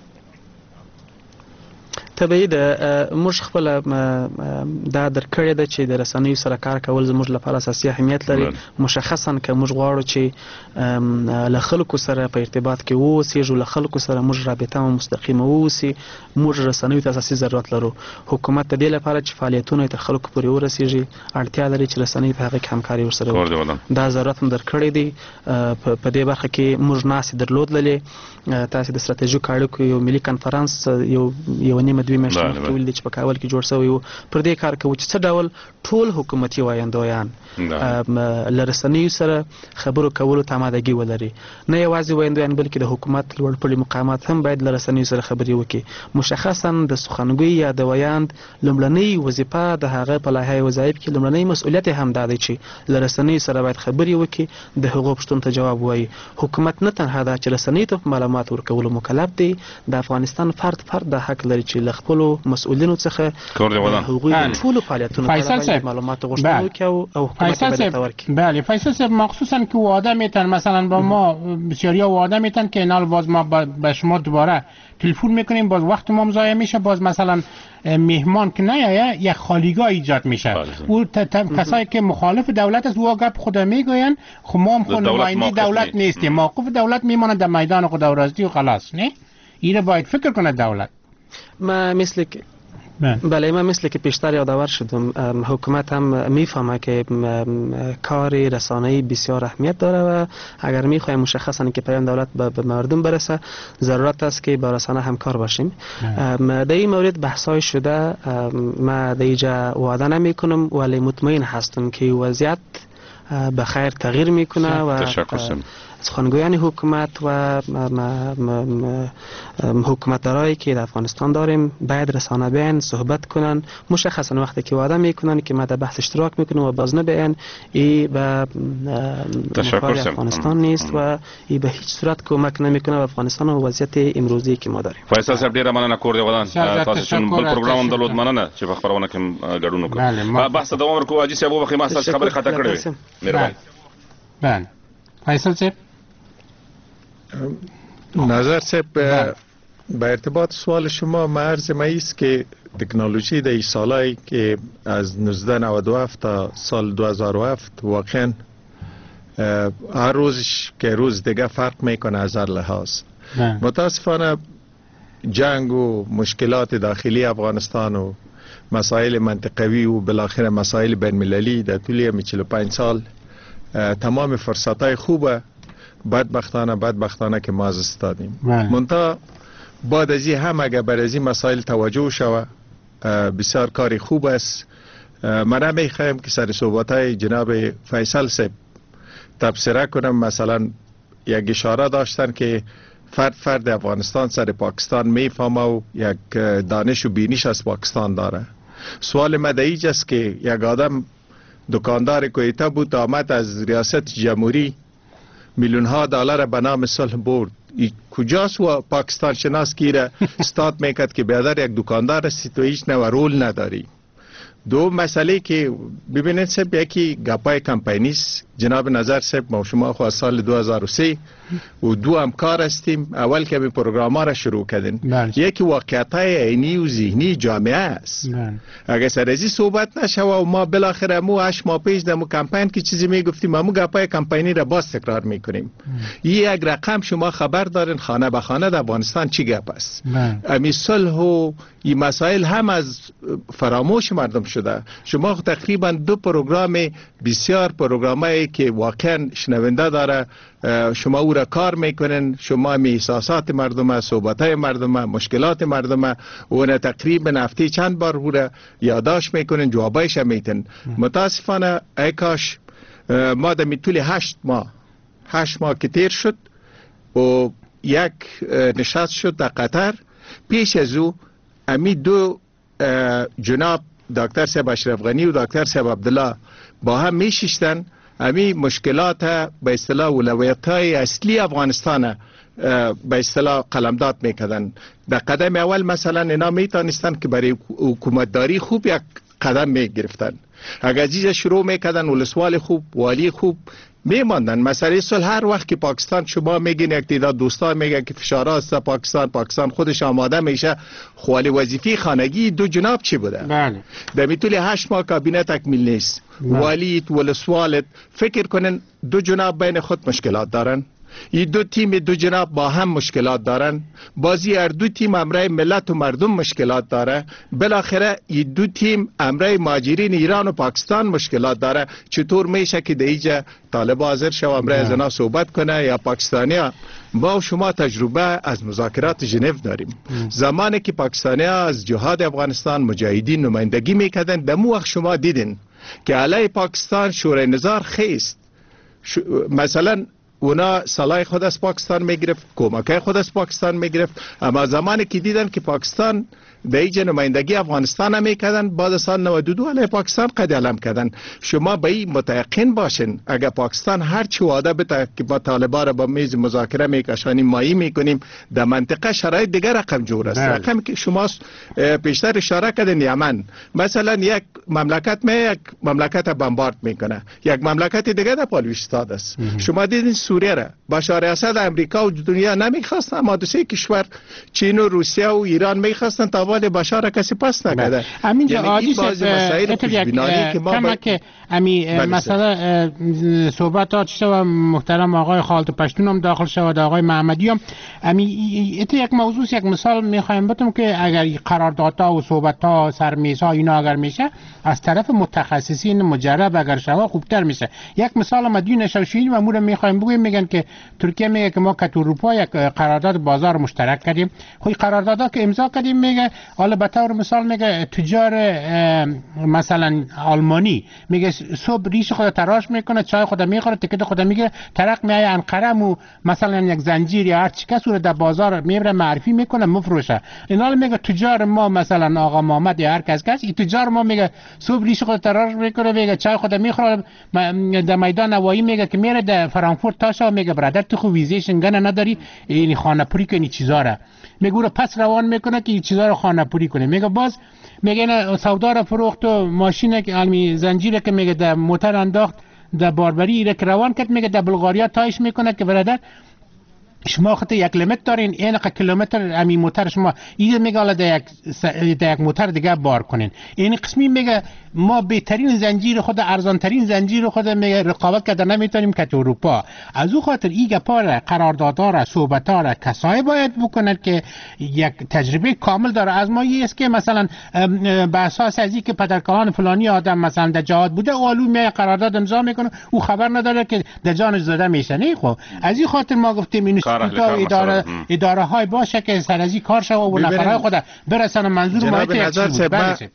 طبیعي ده موږ خپل دا درکړې ده چې د رسنیو سره کار کول زموږ لپاره اساسي اهمیت لري. مشخصا که موږ غواړو چې له خلکو سره په ارتباط کې واوسېږو، له خلکو سره موږ رابطه مستقیمه واوسي، موږ رسنیو ته اساسي ضرورت لرو. حکومت د دې لپاره چې فعالیتونه تر خلکو پورې ورسیږي اړتیا لري چې رسنۍ په هغه کې همکاري ورسره وکړي. دا ضرورت هم درکړی دی. په دې برخه کې موږ ناسې درلودلې. تاسې د ستراتیژیکو اړیکو یو ملي کنفرانس یو نیمه 2 میاشتې مخکې ولیدل چې په کابل کې جوړ شوی و. پر دې کار کوو چې څه ډول ټول حکومتي وایندویان له رسنیو سره خبرو کولو ته آمادګي ولري. نه یوازې وایندویان بلکې د حکومت لوړ پوړي مقامات هم باید له رسنیو سره خبرې وکړي. مشخصا د سخنګوی یا د ویاند لومړنۍ وظیفه د هغه په لایحه وظایف کې لومړنۍ مسؤلیت هم دا دی چې له رسنیو سره باید خبرې وکړي، د هغو پوښتنو ته جواب ووایي. حکومت نه تنها دا چې رسنیو ته معلومات ورکولو مکلف دی، د افغانستان فرد د حق لري چې له خپلو مسؤلینو څخه هغوی د ټولو فعالیتونو لپاره معلومات غوښتنه وکړي او حکومت باید ورکړي. بله فیصل صاحب، مخصوصا که وعده میتن مثلا با ما بسیاریا وعده میتن که اینال باز ما به شما دوباره تلفن میکنیم، باز وقت ما ضایع میشه، باز مثلا مهمان که نیایه یک خالیگاه ایجاد میشه. او کسایی که مخالف دولت است او گپ خود میگوین خب ما هم نماینده دولت نیستیم، موقف دولت میمونه در میدان خودآورازی و خلاص. نه اینو باید فکر کنه دولت. ما مثل که پیشتر یادآور شدم، حکومت هم میفهمه که کار رسانه‌ای بسیار اهمیت داره و اگر میخوایم مشخصا که پیام دولت به مردم برسه ضرورت است که با رسانه همکار باشیم. در این مورد بحث‌های شده، ما در اینجا وعده نمیکنم ولی مطمئن هستم که وضعیت به خیر تغییر میکنه و سخنگویان حکومت و حکومتدارایی که در افغانستان داریم باید رسانه بیان صحبت کنن، مشخصا وقتی که وعده میکنن که ما در بحث اشتراک میکنیم و باز نبیان ای به مفاد افغانستان نیست و ای به هیچ صورت کمک نمیکنه به افغانستان و وضعیت امروزی که ما داریم. فیصل صاحب ډیره مننه کور دی ودان تاسو چون بل پروګرام هم درلود، مننه چې په خبرونه کې ګډون وکړو. بحث دوام ورکو. اجي صاحب وبخې ما تاسو خبره خطا کړې. مهرباني. بله فیصل صاحب. نظر صاحب به ارتباط سوال شما مرز ما است که تکنولوژی در این سالایی که از 1997 تا سال 2007 واقعا هر روزش که روز دیگه فرق میکنه از هر لحاظ. متاسفانه جنگ و مشکلات داخلی افغانستان و مسائل منطقوی و بالاخره مسائل بین المللی در طول 45 سال تمام فرصتای خوبه بدبختانه که ما از استادیم. منتها بعد از این هم اگر بر از این مسائل توجه شود بسیار کاری خوب است. من میخوایم که سر صحبتای جناب فیصل صاحب تبصره کنم. مثلا یک اشاره داشتن که فرد افغانستان سر پاکستان میفهمه و یک دانش و بینش از پاکستان داره. سوال مدعیج است که یک آدم دکاندار کویتا بود، آمد از ریاست جمهوری میلیون ها دلار به نام صلح برد. کجاست و پاکستان شناس گیره استاد میکرد که بیادر یک دکاندار است تو هیچ نوع رول نداری. دو مسئله که ببینید صاحب، یکی گپای کمپینی است. جناب نظر صاحب ما شما خو از سال 2003 و دو همکار هستیم. اول که به پروگرام ها را شروع کردیم. یکی واقعیت‌های عینی و ذهنی جامعه است. اگر سر ازی صحبت نشه و ما بالاخره مو 8 ماه پیش دمو کمپین که چیزی میگفتیم مو گپای کمپینی را باز تکرار میکنیم. یک رقم شما خبر دارین خانه به خانه در افغانستان چی گپ است. امی صلح و این مسائل هم از فراموش مردم شده. شما تقریبا 2 پروگرام بسیار پروگرامایی که واقعا شنونده داره شما او را کار میکنن، شما می احساسات مردم، صحبتهای مردم، مشکلات مردم و تقریبا هفته چند بار او را یادداشت میکنن، جوابایش میتن. متاسفانه ای کاش ما در طول 8 ماه که تیر شد و یک نشست شد در قطر. پیش از او امی 2 جناب دکتر صاحب اشرف غنی و دکتر صاحب عبدالله با هم میشیشتن امی مشکلات به اصطلاح اولویت‌های اصلی افغانستان به اصطلاح قلمداد میکردن. در قدم اول مثلا اینا میتونستن که برای حکومتداری خوب یک قدم میگرفتن. اگر چیز شروع میکردن ولسوال خوب، والی خوب میماندن. مسئله صلح هر وقت که پاکستان شما میگین یک تعداد دوستان میگن که فشار است پاکستان خودش آماده میشه، خوالی وظیفه خانگی دو جناب چی بوده؟ بله. در طول 8 ماه کابینه تکمیل نیست. والیت ولسوالت فکر کنن دو جناب بین خود مشکلات دارن. این دو تیم دو جناب با هم مشکلات دارن. بازی هر دو تیم امرای ملت و مردم مشکلات داره. بالاخره این دو تیم امرای مهاجرین ایران و پاکستان مشکلات داره. چطور میشه که دیجا طالب حاضر شو امرای از اینا صحبت کنه یا پاکستانیا؟ ما و شما تجربه از مذاکرات ژنو داریم. زمانی که پاکستانیا از جهاد افغانستان مجاهدین نمایندگی میکردن، دمو وقت شما دیدین که علیه پاکستان شورای نظار خیست. مثلا اونا سلاح خود از پاکستان میگرفت، کمکای خود از پاکستان میگرفت، اما زمانی که دیدن که پاکستان به ایجا نمایندگی افغانستان هم میکردن، بعد سال 92 علیه پاکستان قد علم کردن. شما به این متیقن باشین اگر پاکستان هر چی وعده بده که با طالبان را با میز مذاکره میکشانیم، مایی میکنیم، در منطقه شرایط دیگر رقم جور است. رقم که شما پیشتر اشاره کردین یمن، مثلا یک مملکت یک مملکت بمبارد میکنه، یک مملکت دیگه در پالویستاد است. شما دیدین سوریه را بشار اسد امریکا و دنیا نمیخواستن، اما دو سه کشور چین و روسیه و ایران میخواستن تا ولی بشار کسی پس نکرده. همینجا عادی که مثلا صحبت ها چیزا و محترم آقای خالد پشتون هم داخل شود، آقای محمدی هم یک موضوع یک مثال میخوایم بتم که اگر قراردادها و صحبت ها سرمیزها اینا اگر میشه از طرف متخصصین مجرب اگر شود خوبتر میشه. یک مثال مدیون نشوشین و مورم میخوایم بگویم، میگن که ترکیه میگه که ما که تو اروپا یک قرارداد بازار مشترک کردیم. خب قراردادها که امضا کردیم میگه، حالا به طور مثال میگه تجار مثلا آلمانی میگه صبح ریش خود تراش میکنه، چای خود میخوره، تیکت خود میگیره، طرق میای انقره و مثلا یک زنجیر یا هر چی کس رو در بازار میبره معرفی میکنه مفروشه. اینا میگه تجار ما مثلا آقا محمد یا هر کس این تجار ما میگه صبح ریش خود تراش میکنه، میگه چای خود میخوره، در میدان نوایی میگه که میره در فرانکفورت تاشا، میگه برادر تو خو ویزه شنگن نداری، این خانه پوری کنی چیزا را میگه پس روان میکنه که این چیزا رو خانه پوری کنه. میگه باز میگه نه سودا رو فروخت و ماشین که علمی زنجیره که میگه در موتر انداخت در باربری را که روان کرد، میگه در بلغاریا تایش میکنه که برادر شما خط یک لیمیت دارین، این کیلومتر امی موتر شما این میگه حالا در یک موتر دیگه بار کنین. این قسمی میگه ما بهترین زنجیر خود، ارزان ترین زنجیر خود میگه رقابت کرده نمیتونیم که تو اروپا. از او خاطر این گپا قراردادها را صحبت‌ها را کسایی باید بکنند که یک تجربه کامل داره. از ما است که مثلا به اساس از اینکه پدرکان فلانی آدم مثلا در جهاد بوده اولو می قرارداد امضا میکنه، او خبر نداره که در جانش زده میشه. نه خب از این خاطر ما گفتیم این اداره های باشه که سر از این کار شوه و نفرهای خود برسن منظور ما یک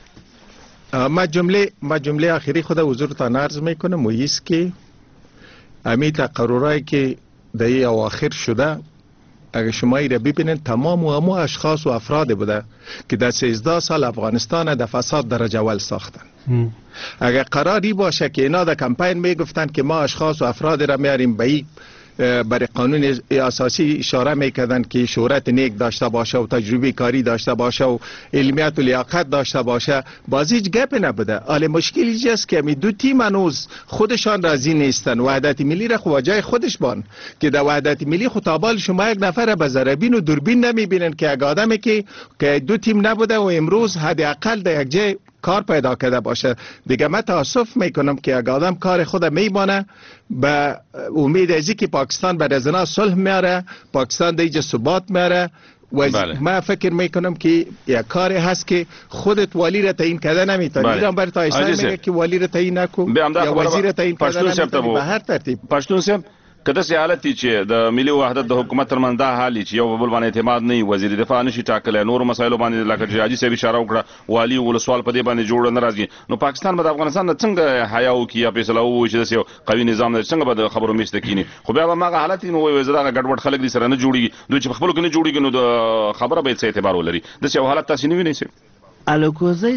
ما جمله آخری خود حضورتان عرض میکنم و ایست که امی تقررهایی که در این اواخر شده اگر شما ایره ببینید تمام و همو اشخاص و افراد بوده که در 13 سال افغانستان در فساد درجه اول ساختن. اگر قراری باشه که اینا در کمپین میگفتن که ما اشخاص و افراد را میاریم به این برای قانون اساسی اشاره میکردن که شهرت نیک داشته باشه و تجربه کاری داشته باشه و علمیت و لیاقت داشته باشه، باز هیچ گپ نبوده. حالا مشکل اینجاست که می دو تیم هنوز خودشان راضی نیستن. وحدت ملی را خواجای خودش بان که در وحدت ملی خطابال شما یک نفر به زربین و دوربین نمیبینن که یک آدمی که دو تیم نبوده و امروز حداقل در یک جای کار پیدا کرده باشه. دیگه من تاسف میکنم که یک آدم کار خود میبانه به امید ازی که پاکستان بر ازنا صلح میاره، پاکستان دیگه ثبات میاره و من فکر میکنم که یک کاری هست که خودت والی را تعیین کرده نمیتونی. ایران بر تایشتر میگه که والی را تعیین نکن یا وزیر را تعیین کرده نمیتونی به هر ترتیب. پښتون صاحب که داسې حالت چې د ملي وحدت د حکومت ترمنځ دا حال چې یو بل باندې اعتماد نه وزیر دفاع نشي ټاکلی، نور مسایلو باندې لکه چې حاجي صاحب اشاره وکړه والي ولسوال په دې باندې جوړ نه راځي، نو پاکستان به د افغانستان نه څنګه حیا وکړي یا فیصله ووایي چې داسې یو قوي نظام دی څنګه به د خبرو میز ته کینی؟ خو بیا به هماغه حالت نو وایي زه دغه ګډوډ خلک دي سره نه جوړېږي، دوی چې په خپلو کې نه جوړېږي نو د خبره باید څه اعتبار ولري. داسې یو حالت تاسې نه وینئ؟ الوکوزی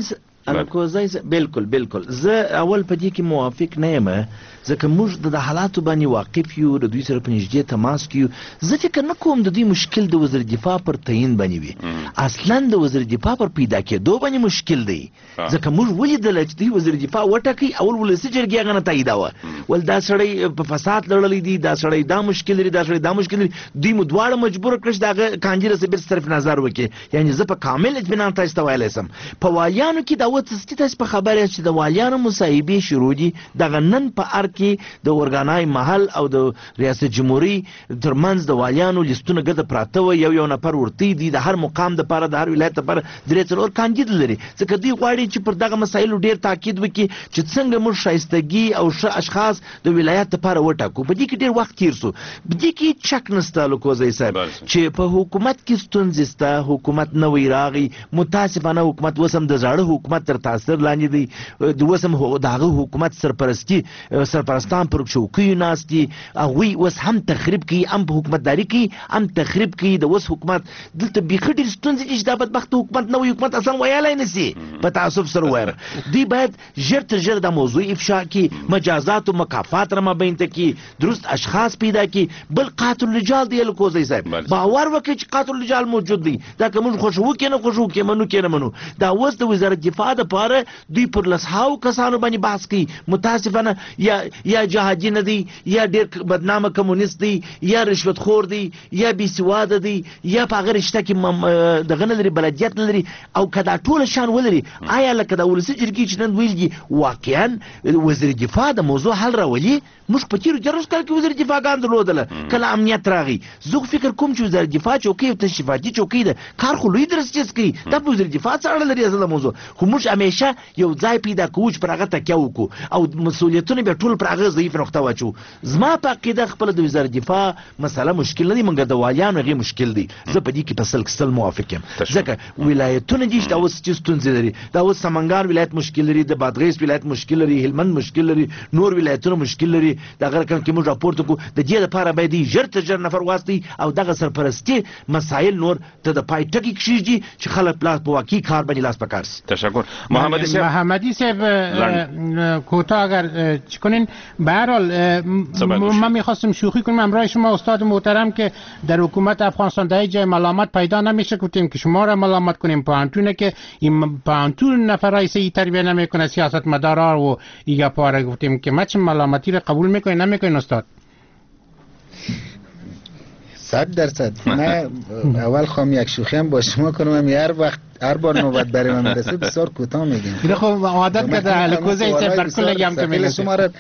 الکوزای بالکل زه اول په دې کې موافق نه یم ځکه موږ د حالاتو باندې واقف یو د دوی سره په نږدې تماس کې یو زه فکر نه کوم د دوی مشکل د وزیر دفاع پر تعیین باندې وي اصلا د وزیر دفاع پر پیدا کېدو باندې مشکل دی ځکه موږ ولیدل چې دوی وزیر دفاع وټاکي اول ولسي جرګې هغه نه تاییداوه ول دا سړی په فساد لړلی دی دا سړی دا مشکل لري دا سړی دا مشکل لري دوی مو دواړه مجبور کړل چې دغه کانجره سره صرف نظر وکړي یعنی زه په کامل اطمینان تاسو ته ویلی سم په والیانو کې دا وڅ تاسو په خبره چې د والیانو مصاحبې شروع دي دغه نن په ار کې د اورګانای محل او د ریاست جمهوریت ترمنځ د والیانو لیستونه ګډه پراته و یو نفر ورتی دي د هر مقام د لپاره د هر ولایت لپاره درې څلور کاندید لري ځکه دوی غواړي چې پر دغه مسایلو ډیر تاکید وکړي چې څنګه موږ شایستګي او ښه اشخاص د ولایت لپاره وټاکو په دې کې ډیر وخت تیر سو په دې کې چک نسته لکوزی صاحب چې په حکومت کې ستونزې سته حکومت نوی راغی متاسفانه حکومت وسم د زاړه حکومت تر تاثیر لاندې دی د وسم دغه حکومت سرپرستان پر چوکیو ناست دي هغوی اوس هم تخریب کوي هم په حکومتداري کوي هم تخریب کوي د اوس حکومت دلته بیخي ډېرې ستونزې دي چې دا بدبخت حکومت نوی حکومت اصلا ویلی نه سي په تعصب سره وایم دوی باید ژر تر ژره دا موضوع افشا کړي مجازات و مکافات را مابین ته کړي درست اشخاص پیدا کړي بل قاتل الرجال دی لکوزی صاحب باور وکړي چې قاتل الرجال موجود دی دا که موږ خوښوو کې نه خوښوو کې منو کې نه منو دا اوس د وزارت دفاع دپاره دوی پر لسهاو کسانو باندې بحث کوي متاسفانه یا جهادي نه دی یا ډېر بدنامه کمونیست دی یا رشوت خور دی یا بې سواده دی یا په هغه رشته کې دغه نه لري بلدیت نه لري او که دا ټوله شان ولري آیا لکه د ولسي جرګې چې نن ویل دي واقعا وزیر دفاع د موضوع حل راولي موږ په تېرو 10 کال کې وزیر دفاعګان درلودله کله امنیت راغی زه خو فکر کوم چې وزیر دفاع چوکۍ او تشریفاتي چوکۍ ده کار خو لوی درسچیز کوي دا په وزیر دفاع څه اړه لري اصله موضوع خو موږ همیشه یو ځای پیدا کوو چې پر هغه تکیه وکړو او مسؤلیتونه بیا ټول پر هغه ضعیف نقطه واچو زما په عقیده خپله د وزارت دفاع مسله مشکل نه دي مګر د والیانو هغې مشکل دی زه په دې کې په سل موافق یم ځکه ولایتونه دي چې دا اوس چې ستونزې لري دا اوس سمنګان ولایت مشکل لري د بادغیس ولایت مشکل لري هلمند مشکل لري نور ولایتونه مشکل لري دغه رقم کې موږ راپورته کړو د دې لپاره باید ژر تر ژره نفر واستوي او دغه سرپرستي مسایل نور ته د پای ټکي کښېږدي چې خلک په واقعي کار باندې لاس په کار سي تشکر محمدی صاحب کوتاه اگر چکنین به هر حال من میخواستم شوخی کنم همراه شما استاد محترم که در حکومت افغانستان در جای ملامت پیدا نمیشه گفتیم که شما را ملامت کنیم پانتونه که این پانتون نفرای سی تربیه نمیکنه سیاست مدارا و ایگا پاره گفتیم که چه ملامتی را قبول میکنین نمیکنین استاد 100% من اول خواهم یک شوخی هم با شما کنم هر بار نوبت برای من میرسه بسیار کوتاه میگم خب عادت کرده الکوزه بر کل هم که میرسه شما را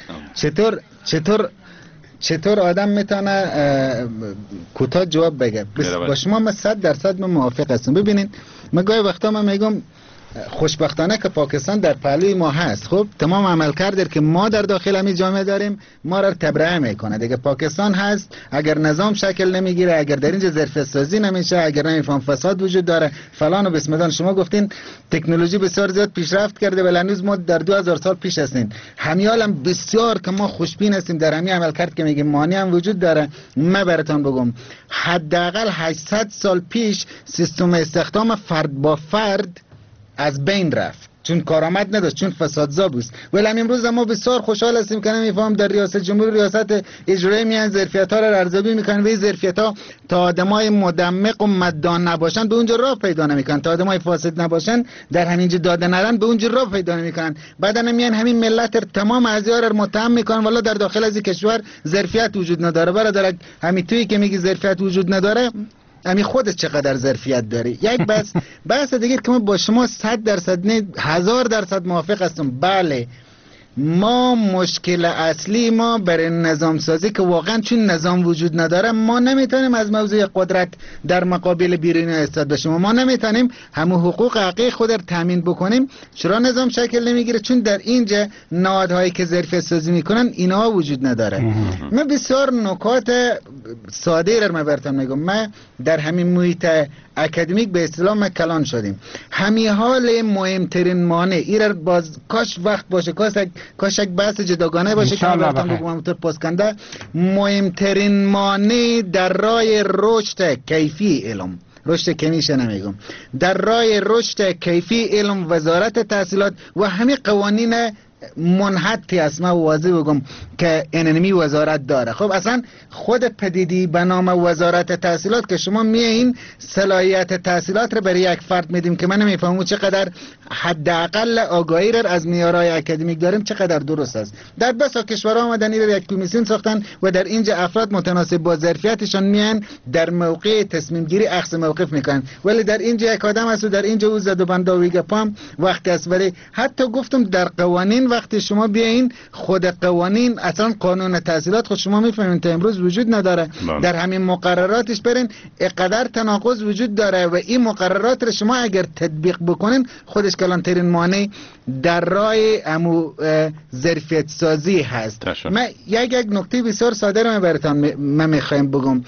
چطور آدم میتونه کوتاه جواب بگه با شما من 100% من موافق هستم ببینین من گاهی وقتا من میگم خوشبختانه که پاکستان در پهلوی ما هست خب تمام عملکرد که ما در داخل همین جامعه داریم ما را تبرئه میکنه دیگه پاکستان هست اگر نظام شکل نمیگیره اگر در اینجا ظرفیت سازی نمیشه اگر نمیفهم فساد وجود داره فلان و بسم الله شما گفتین تکنولوژی بسیار زیاد پیشرفت کرده ولی هنوز ما در 2000 سال پیش هستیم همیال هم بسیار که ما خوشبین هستیم در همین عملکرد که میگیم مانع هم وجود داره من براتون بگم حداقل 800 سال پیش سیستم استخدام فرد با فرد از بین رفت چون کارآمد نداشت چون فسادزا بود ولی امروز ما بسیار خوشحال هستیم که نمیفهم در ریاست جمهوری ریاست اجرایی میان ظرفیت‌ها را ارزیابی میکنن و این ظرفیت‌ها تا آدمای مدمق و مدان نباشن به اونجا راه پیدا نمیکنن تا آدمای فاسد نباشن در همینجا داده ندن به اونجا راه پیدا نمیکنن بعدا میان همین ملت تمام اعضا را متهم میکنن والا در داخل از کشور ظرفیت وجود نداره برادر همین تویی که میگی ظرفیت وجود نداره امی خودش چقدر ظرفیت داره یک بحث دیگه که من با شما 100% نه 1000% موافق هستم بله ما مشکل اصلی ما برای نظام سازی که واقعا چون نظام وجود نداره ما نمیتونیم از موضوع قدرت در مقابل بیرونی ایستاد بشیم ما نمیتونیم همون حقوق حقیقی خود را تامین بکنیم چرا نظام شکل نمیگیره چون در اینجا نهادهایی که ظرفیت سازی میکنن اینها وجود نداره من بسیار نکات ساده را براتون میگم من در همین محیط اکادمیک به اصطلاح کلان شدیم همین حال مهمترین مانع ایرار باز کاش وقت باشه کاش یک بحث جداگانه باشه که براتون بگم همونطور پاسکنده مهمترین مانع در راه رشد کیفی علم رشد کمیشه نمیگم، در راه رشد کیفی علم وزارت تحصیلات و همین قوانین منحطی است. من واضح بگم که انمی وزارت داره. خب اصلا خود پدیدی به نام وزارت تحصیلات که شما میایین صلاحیت تحصیلات رو برای یک فرد میدیم که من نمیفهمم چقدر حداقل آگاهی را از معیارهای اکادمیک داریم چقدر درست است. در بسا کشورها آمدن این یک کمیسیون ساختن و در اینجا افراد متناسب با ظرفیتشان میان در موقع تصمیم گیری اخذ موقف میکنن، ولی در اینجا یک آدم است و در اینجا او زد و بنداویگه پام وقتی است. ولی حتی گفتم در قوانین وقتی شما بیاین خود قوانین اصلا قانون تحصیلات خود شما میفهمین تا امروز وجود نداره. در همین مقرراتش برین اقدر تناقض وجود داره و این مقررات رو شما اگر تطبیق بکنین خودش کلانترین مانع در راه امو ظرفیت سازی هست. من یک نکته بسیار ساده رو براتون من میخوایم بگم.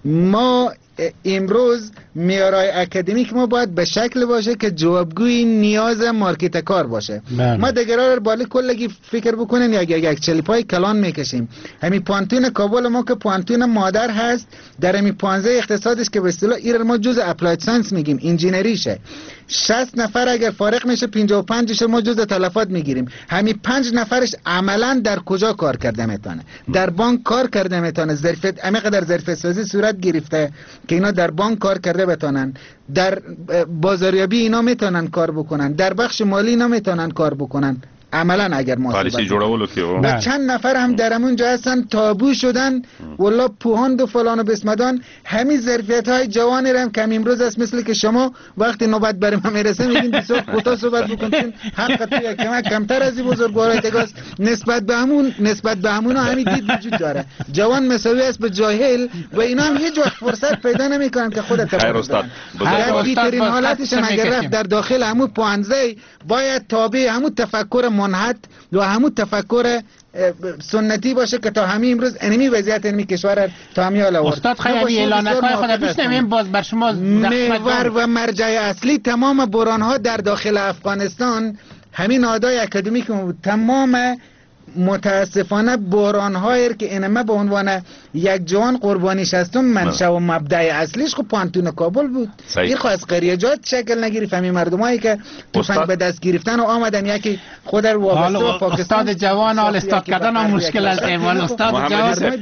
ما امروز معیارهای اکادمیک ما باید به شکل باشه که جوابگوی نیاز مارکت کار باشه. ما دیگرها رو بالا کلگی فکر بکنین یک چلیپای کلان میکشیم. همین پانتون کابل ما که پانتون مادر هست در همین 15 اقتصادش که به اصطلاح ایران ما جزء اپلاید ساینس میگیم، انجینریشه. 60 نفر اگر فارغ میشه 55 ما جزء تلفات میگیریم. همین 5 نفرش عملا در کجا کار کرده میتونه؟ در بانک کار کرده میتونه. ظرفیت همینقدر ظرفیت سازی صورت گرفته که اینا در بانک کار کرده بتونن، در بازاریابی اینا میتونن کار بکنن، در بخش مالی اینا میتونن کار بکنن. عملا اگر ما پالیسی جوړولو کې و چند نفر هم در همون جا هستن تابو شدن والله پوهاند و فلان و بسمدان. همین ظرفیت های جوانی رم کم امروز است، مثل که شما وقتی نوبت بر ما میرسه میگین بسیار کوتاه صحبت بکنین، حق توی کمتر از این بزرگوارای تگاست. نسبت به همون همین دید وجود داره. جوان مساوی است به جاهل و اینا هم هیچ وقت فرصت پیدا نمیکنن که خودت خیر استاد بهترین حالتش اگر رفت در داخل همون پوانزه باید تابع همون تفکر منحط و همون تفکر سنتی باشه که تا همین امروز انمی وضعیت انمی کشور تا همین حال آورد. استاد خیلی اعلانکای خود بشنویم باز بر شما محور و مرجع اصلی تمام بحران‌ها در داخل افغانستان همین نهادهای اکادمیک تمام متاسفانه بحران‌هایی که اینما به عنوان یک جوان قربانیش هستم منشأ و مبدأ اصلیش خب پانتون کابل بود. این خو از قریجات شکل نگرفت. همین مردمایی که تفنگ به دست گرفتن و آمدن یکی خود رو وابسته به پاکستان. استاد جوان حال استاد کردن هم مشکل است. اول استاد جوان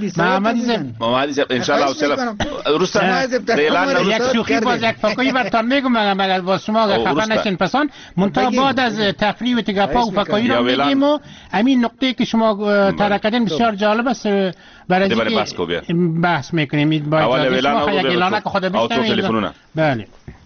محمد زب ان شاء الله وسلام روستا یک شوخی باز یک فکری براتون میگم مگر با شما خفه نشین پسان منتها بعد از تفریح و تگاپا و فکری رو میگیم و همین نقطه که شما طرح کردین بسیار جالب است. برای بحث میکنیم. اول اعلان یک اعلان که خود بشنوید. بله.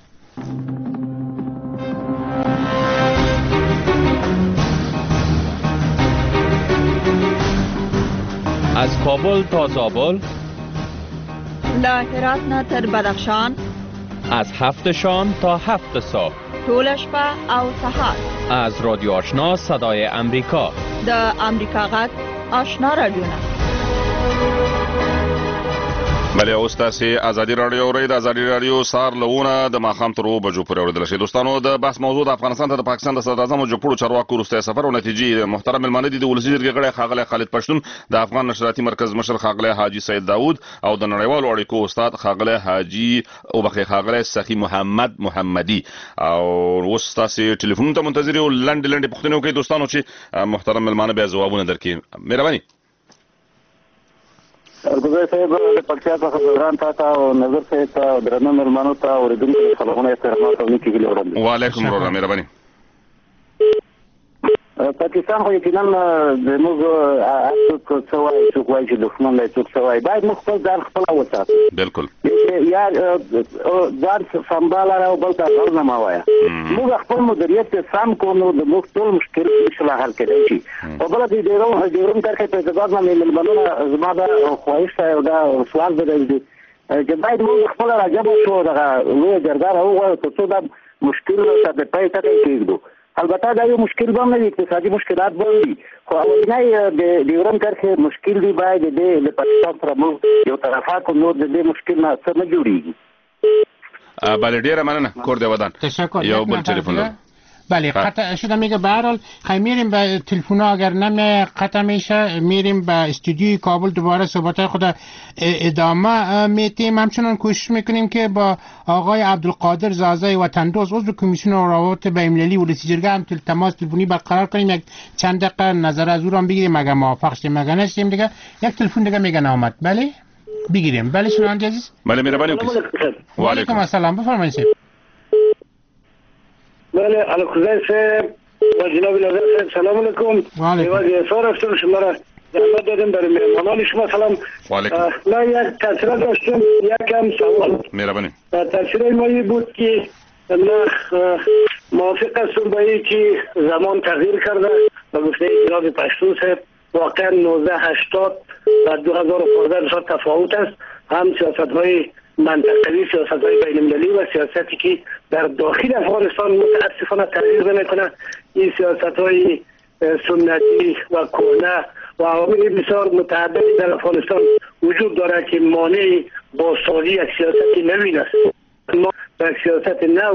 از کابل تا زابل، له هرات نه تر بدخشان، از 7 شام تا 7 صبح، ټول شپه او سهار، از رادیو آشنا صدای امریکا، د امریکا غږ آشنا رادیوونه. بله اوس تاسو ازادي رادیو اورئ. د ازادي رادیو سار لونه د ماخام تر 2 بجو پورې اوریدل شي. دوستانو د بحث موضوع د افغانستان ته د پاکستان د صدر اعظم او جګپوړو چارواکو وروسته سفر او نتیجې محترم ملمانه دي د ولسی جرګې غړي خاغله خالد پښتون، د افغان نشراتي مرکز مشر خاغله حاجی سید داوود او د نړیوالو اړیکو استاد خاغله حاجی او بخې خاغله سخی محمد محمدي. او اوس تاسو ټلیفون ته منتظر یو لنډ پوښتنه وکړئ دوستانو چې محترم ملمانه به جوابونه درکړي. مهرباني. ګوزار صاحب د پکتیا څخه ګران تا او نظر صاحب ته درنه ملمانو ته اوریدونکو سلامونه احترامات او نیکی ګلې وړاندې. وعلیکم السلام. مهرباني. پاکستان خو یقینا د موږ څوک څه وایي څوک وایي چې دښمن دی څوک څه وایي باید موږ خپل ځان خپله وساتو. بالکل یا ځان سمباله او بل ته غل نه مه وایه. موږ خپل مدیریت سم کړو نو د موږ ټول مشکلات انشاءالله حل کېدای شي. او بله د ډیورن کرښې په اعتبار باندې ملمنونه زما دا خواهش دی او دا سوال به دی چې باید موږ خپله راجبه شو دغه لویه جرګه راوغواړو تر څو دا مشکل ته د پای ټکی کېږدو. البته دا یو مشکل به نه وي، اقتصادي مشکلات به وي، خو اولنی د ډیورن کرښې مشکل دی باید د پاکستان سره موږ یو طرفات نور د دې مشکل نه څه نه جوړېږي. بله ډېره مننه. کور دی ودان. یو بل ټلیفون لرو. بله قطع شده میگه به هر حال میریم به تلفن اگر نمی قطع میشه میریم به استودیوی کابل دوباره صحبت خود ادامه میتیم. همچنان کوشش میکنیم که با آقای عبدالقادر زازای وطندوست عضو کمیسیون روابط بین‌المللی ولسی جرگه هم تماس تلفنی برقرار کنیم، یک چند دقیقه نظر از او را بگیریم. اگر موافق شدیم اگر نشدیم دیگه یک تلفن دیگه میگن آمد. بله بگیریم. بله شنونده عزیز. بله مهربانی و علیکم السلام. بفرمایید. بله علیکم و جناب ناظر صاحب سلام علیکم. ایوازی اصار هستم شما را زحمت دادیم برای مهمانان شما سلام. من یک تاثیرات داشتم یکم سوال. مهربانی. تاثیرات ما بود که من موافق هستم با این که زمان تغییر کرده و گفته جناب پشتون صاحب واقعا 1980 و 2015 بسیار تفاوت است. هم سیاست های منطقوی، سیاست های بین المللی و سیاستی که در داخل افغانستان متاسفانه تغییر نمیکنه. این سیاست های سنتی و کهنه و عوامل بسیار متعددی در افغانستان وجود دارد که مانع بازسازی یک سیاست نوین است. ما در سیاست نو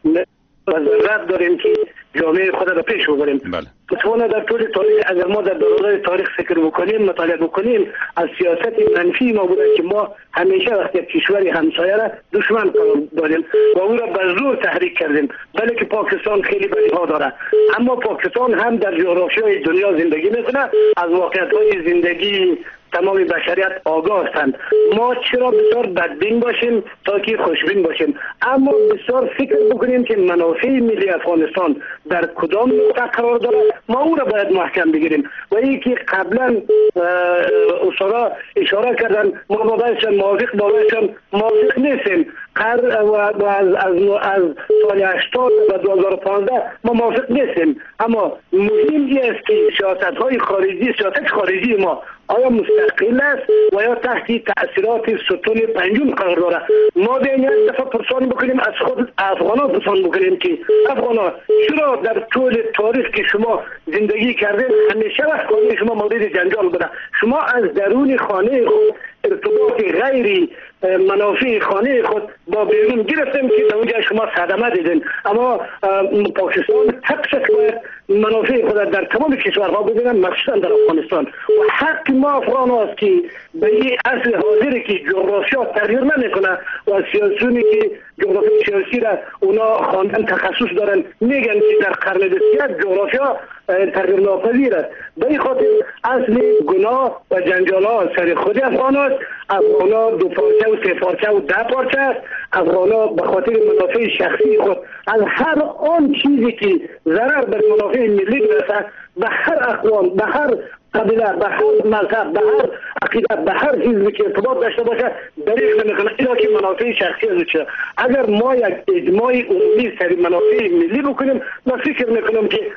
ضرورت داریم که جامعه خود را پیش ببریم. متاسفانه در طول تاریخ اگر ما در دوران تاریخ فکر بکنیم، مطالعه بکنیم، از سیاست منفی ما بوده که ما همیشه وقتی کشور همسایه را دشمن قرار دادیم و او را به زور تحریک کردیم. بله که پاکستان خیلی بدیها داره، اما پاکستان هم در جغرافیای دنیا زندگی میکنه، از واقعیت‌های زندگی تمام بشریت آگاه هستند. ما چرا بسیار بدبین باشیم تا که خوشبین باشیم؟ اما بسیار فکر بکنیم که منافع ملی افغانستان در کدام نقطه قرار داره، ما او را باید محکم بگیریم. و این که قبلا اصلا اشاره کردن ما بابایشان موافق نیستیم. و از سال 80 و 2015 ما موافق نیستیم، اما مهم است که سیاست های خارجی، سیاست خارجی ما آیا مستقل است و یا تحت تأثیرات ستون پنجم قرار داره؟ ما به این دفعه پرسان بکنیم، از خود افغانان پرسان بکنیم که افغانان چرا در طول تاریخ که شما زندگی کردین همیشه وقت خانه شما مورد جنجال بوده؟ شما از درون خانه خود ارتباط غیری منافع خانه خود با بیرون گرفتیم که در اونجا شما صدمه دیدین. اما پاکستان حقش باید منافع خود در تمام کشورها ببینن، مخصوصا در افغانستان. و حق ما افغان است که به این اصل حاضری که جغرافیا تغییر نمیکنه و سیاسیونی که جغرافی سیاسی را اونا خواندن تخصص دارن میگن که در قرن 21 جغرافیا تغییر ناپذیر است. به این خاطر اصل گناه و جنجال ها سر خود افغان است. افغان ها 2 پارچه و 3 پارچه و 10 پارچه است. افغان ها به خاطر منافع شخصی خود از هر آن چیزی که ضرر به منافع ملی برسد به هر اقوام، به هر قبیله، به هر مذهب، به هر عقیده، به هر حزبی که ارتباط داشته باشه دریغ نمیکنه، اینا که منافع شخصی از چه. اگر ما یک اجماع عمومی سر منافع ملی بکنیم، من فکر میکنم که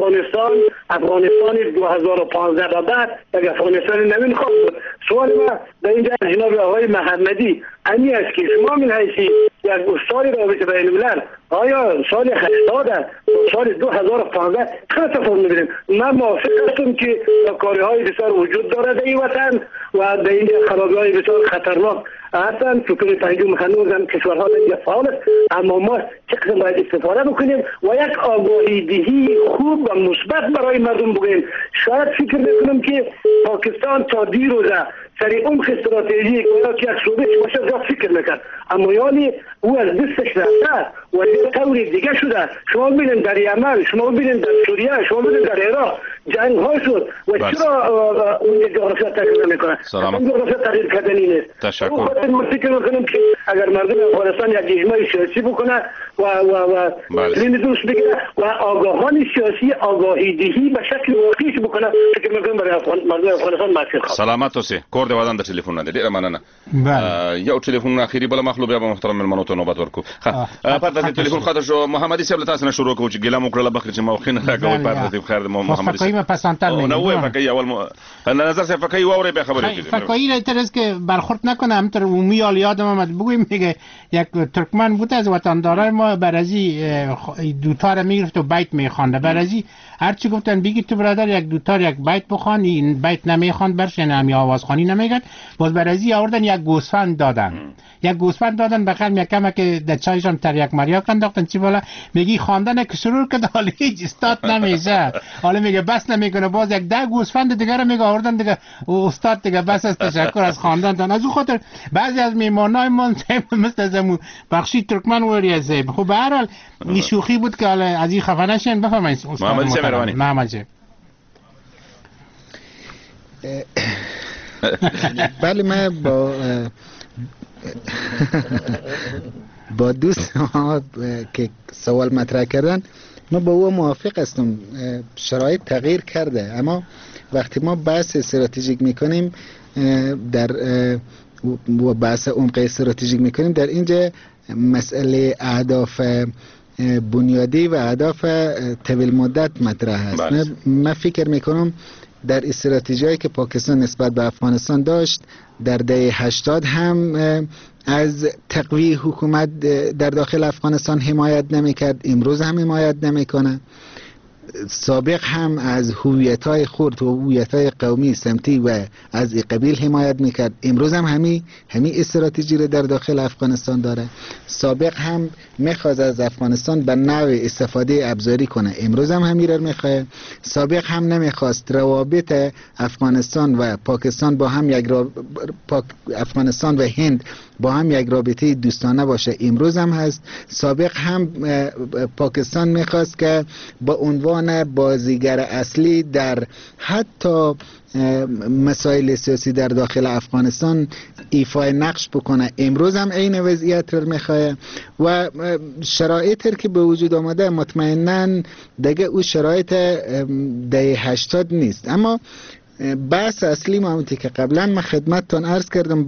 افغانستان 2015 و بعد یک افغانستان نوین خواهد بود. سوال ما در اینجا جناب آقای محمدی امی است که شما من حیثی یک استاد رابطه بین الملل آیا سال 80 سال 2015 چه تفاوت می‌بینید؟ من موافق هستم که کارهای بسیار وجود دارد در این وطن و در این خرابی‌های بسیار خطرناک هستند. ستون پنجم هنوز هم کشورها در فعال است، اما ما چه قسم باید استفاده بکنیم و یک آگاهی دهی خوب و مثبت برای مردم بگیم. شاید فکر میکنم که پاکستان تا دیروزه سری عمق استراتژیک و یا که یک صوبه باشه زیاد فکر میکرد، اما یعنی او از دستش رفته و یه طور دیگه شده. شما ببینید در یمن، شما ببینید در سوریه، شما ببینید در عراق جنگ ها شد و چرا اون جغرافیا تغییر نمیکنه؟ اون جغرافیا تغییر کردنی نیست. تشکر. ما فکر میکنم که اگر مردم افغانستان یک اجماع سیاسی بکنه و دوست بگیره و آگاهان سیاسی آگاهی دهی به شکل واقعیش بکنه، فکر میکنم برای مردم افغانستان مسیر خواهد. سلامت اوسئ. کور دی ودان د ټلیفون نه ډیره مننه. یو ټلیفون اخیری بل مخلوب یا محترم ملمنو ته نوبت ورکو. پرته د ټلیفون خاطر شو محمدي صاحب تاسو نه شروع کوو چې ګیله مو کړله بخیر چې موخینه راکوي پرته خیر د محمدي صاحب. نه وای فکای اول نظر صاحب فکای واره به خبره کیږي. فکای اینطور که برخورد نکنه همطور عمومی حال یادم اومد بگویم میگه یک ترکمن بود از وطندارای ما آقا برازی دوتا رو میگرفت و بیت میخوانده. برازی هرچی گفتن بگی تو برادر یک دوتا یک بیت بخوان، این بیت نمیخواند برشن همی آوازخوانی نمیگد. باز برازی آوردن یک گوسفند دادن بخیر یکم که در چایشان تریاک مریاک انداختن چی بالا میگی خواندن که شروع کرد حالا هیچ استاد نمیشه، حالا میگه بس نمیکنه، باز یک 10 گوسفند دیگه رو میگه آوردن دیگه استاد دیگه بس از تشکر از خواندن. از اون خاطر بعضی از میمانای من مثل زمون بخشی ترکمن وری زیب. خب به هر حال این شوخی بود که حالا از این خفه نشین. بفرمایید محمد شمیروانی. محمد بله من با دوست ما که سوال مطرح کردن ما با او موافق هستم. شرایط تغییر کرده، اما وقتی ما بحث استراتژیک میکنیم در بحث عمق استراتژیک میکنیم در اینجا مسئله اهداف بنیادی و اهداف طویل مدت مطرح هست. من فکر میکنم در استراتژیایی که پاکستان نسبت به افغانستان داشت در دهه 80 هم از تقویه حکومت در داخل افغانستان حمایت نمیکرد، امروز هم حمایت نمیکنه. سابق هم از هویت‌های خرد و هویت‌های قومی سمتی و از قبیل حمایت میکرد، امروز هم همین استراتژی رو در داخل افغانستان داره. سابق هم میخواست از افغانستان به نوع استفاده ابزاری کنه، امروز هم همین رو میخواد. سابق هم نمیخواست روابط افغانستان و پاکستان با هم افغانستان و هند با هم یک رابطه دوستانه باشه، امروز هم هست. سابق هم پاکستان میخواست که با عنوان بازیگر اصلی در حتی مسائل سیاسی در داخل افغانستان ایفای نقش بکنه، امروز هم این وضعیت رو میخواه. و شرایطی که به وجود آمده مطمئناً دیگه او شرایط دهه 80 نیست. اما بحث اصلی ما همونطور که قبلا من خدمتتون عرض کردم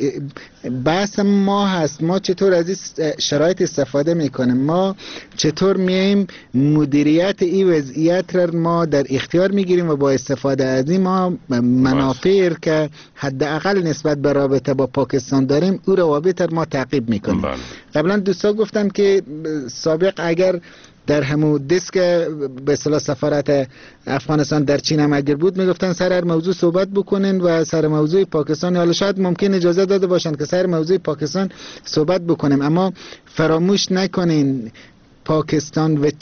بحث ما هست، ما چطور از این شرایط استفاده میکنیم، ما چطور میایم مدیریت این وضعیت را ما در اختیار میگیریم و با استفاده از این ما منافعی که حداقل نسبت به رابطه با پاکستان داریم او روابط را ما تعقیب میکنیم. قبلا دوستا گفتم که سابق اگر در همو دسک به اصطلاح سفارت افغانستان در چین هم اگر بود میگفتن سر هر موضوع صحبت بکنین و سر موضوع پاکستان، حالا شاید ممکن اجازه داده باشن که سر موضوع پاکستان صحبت بکنیم، اما فراموش نکنین پاکستان و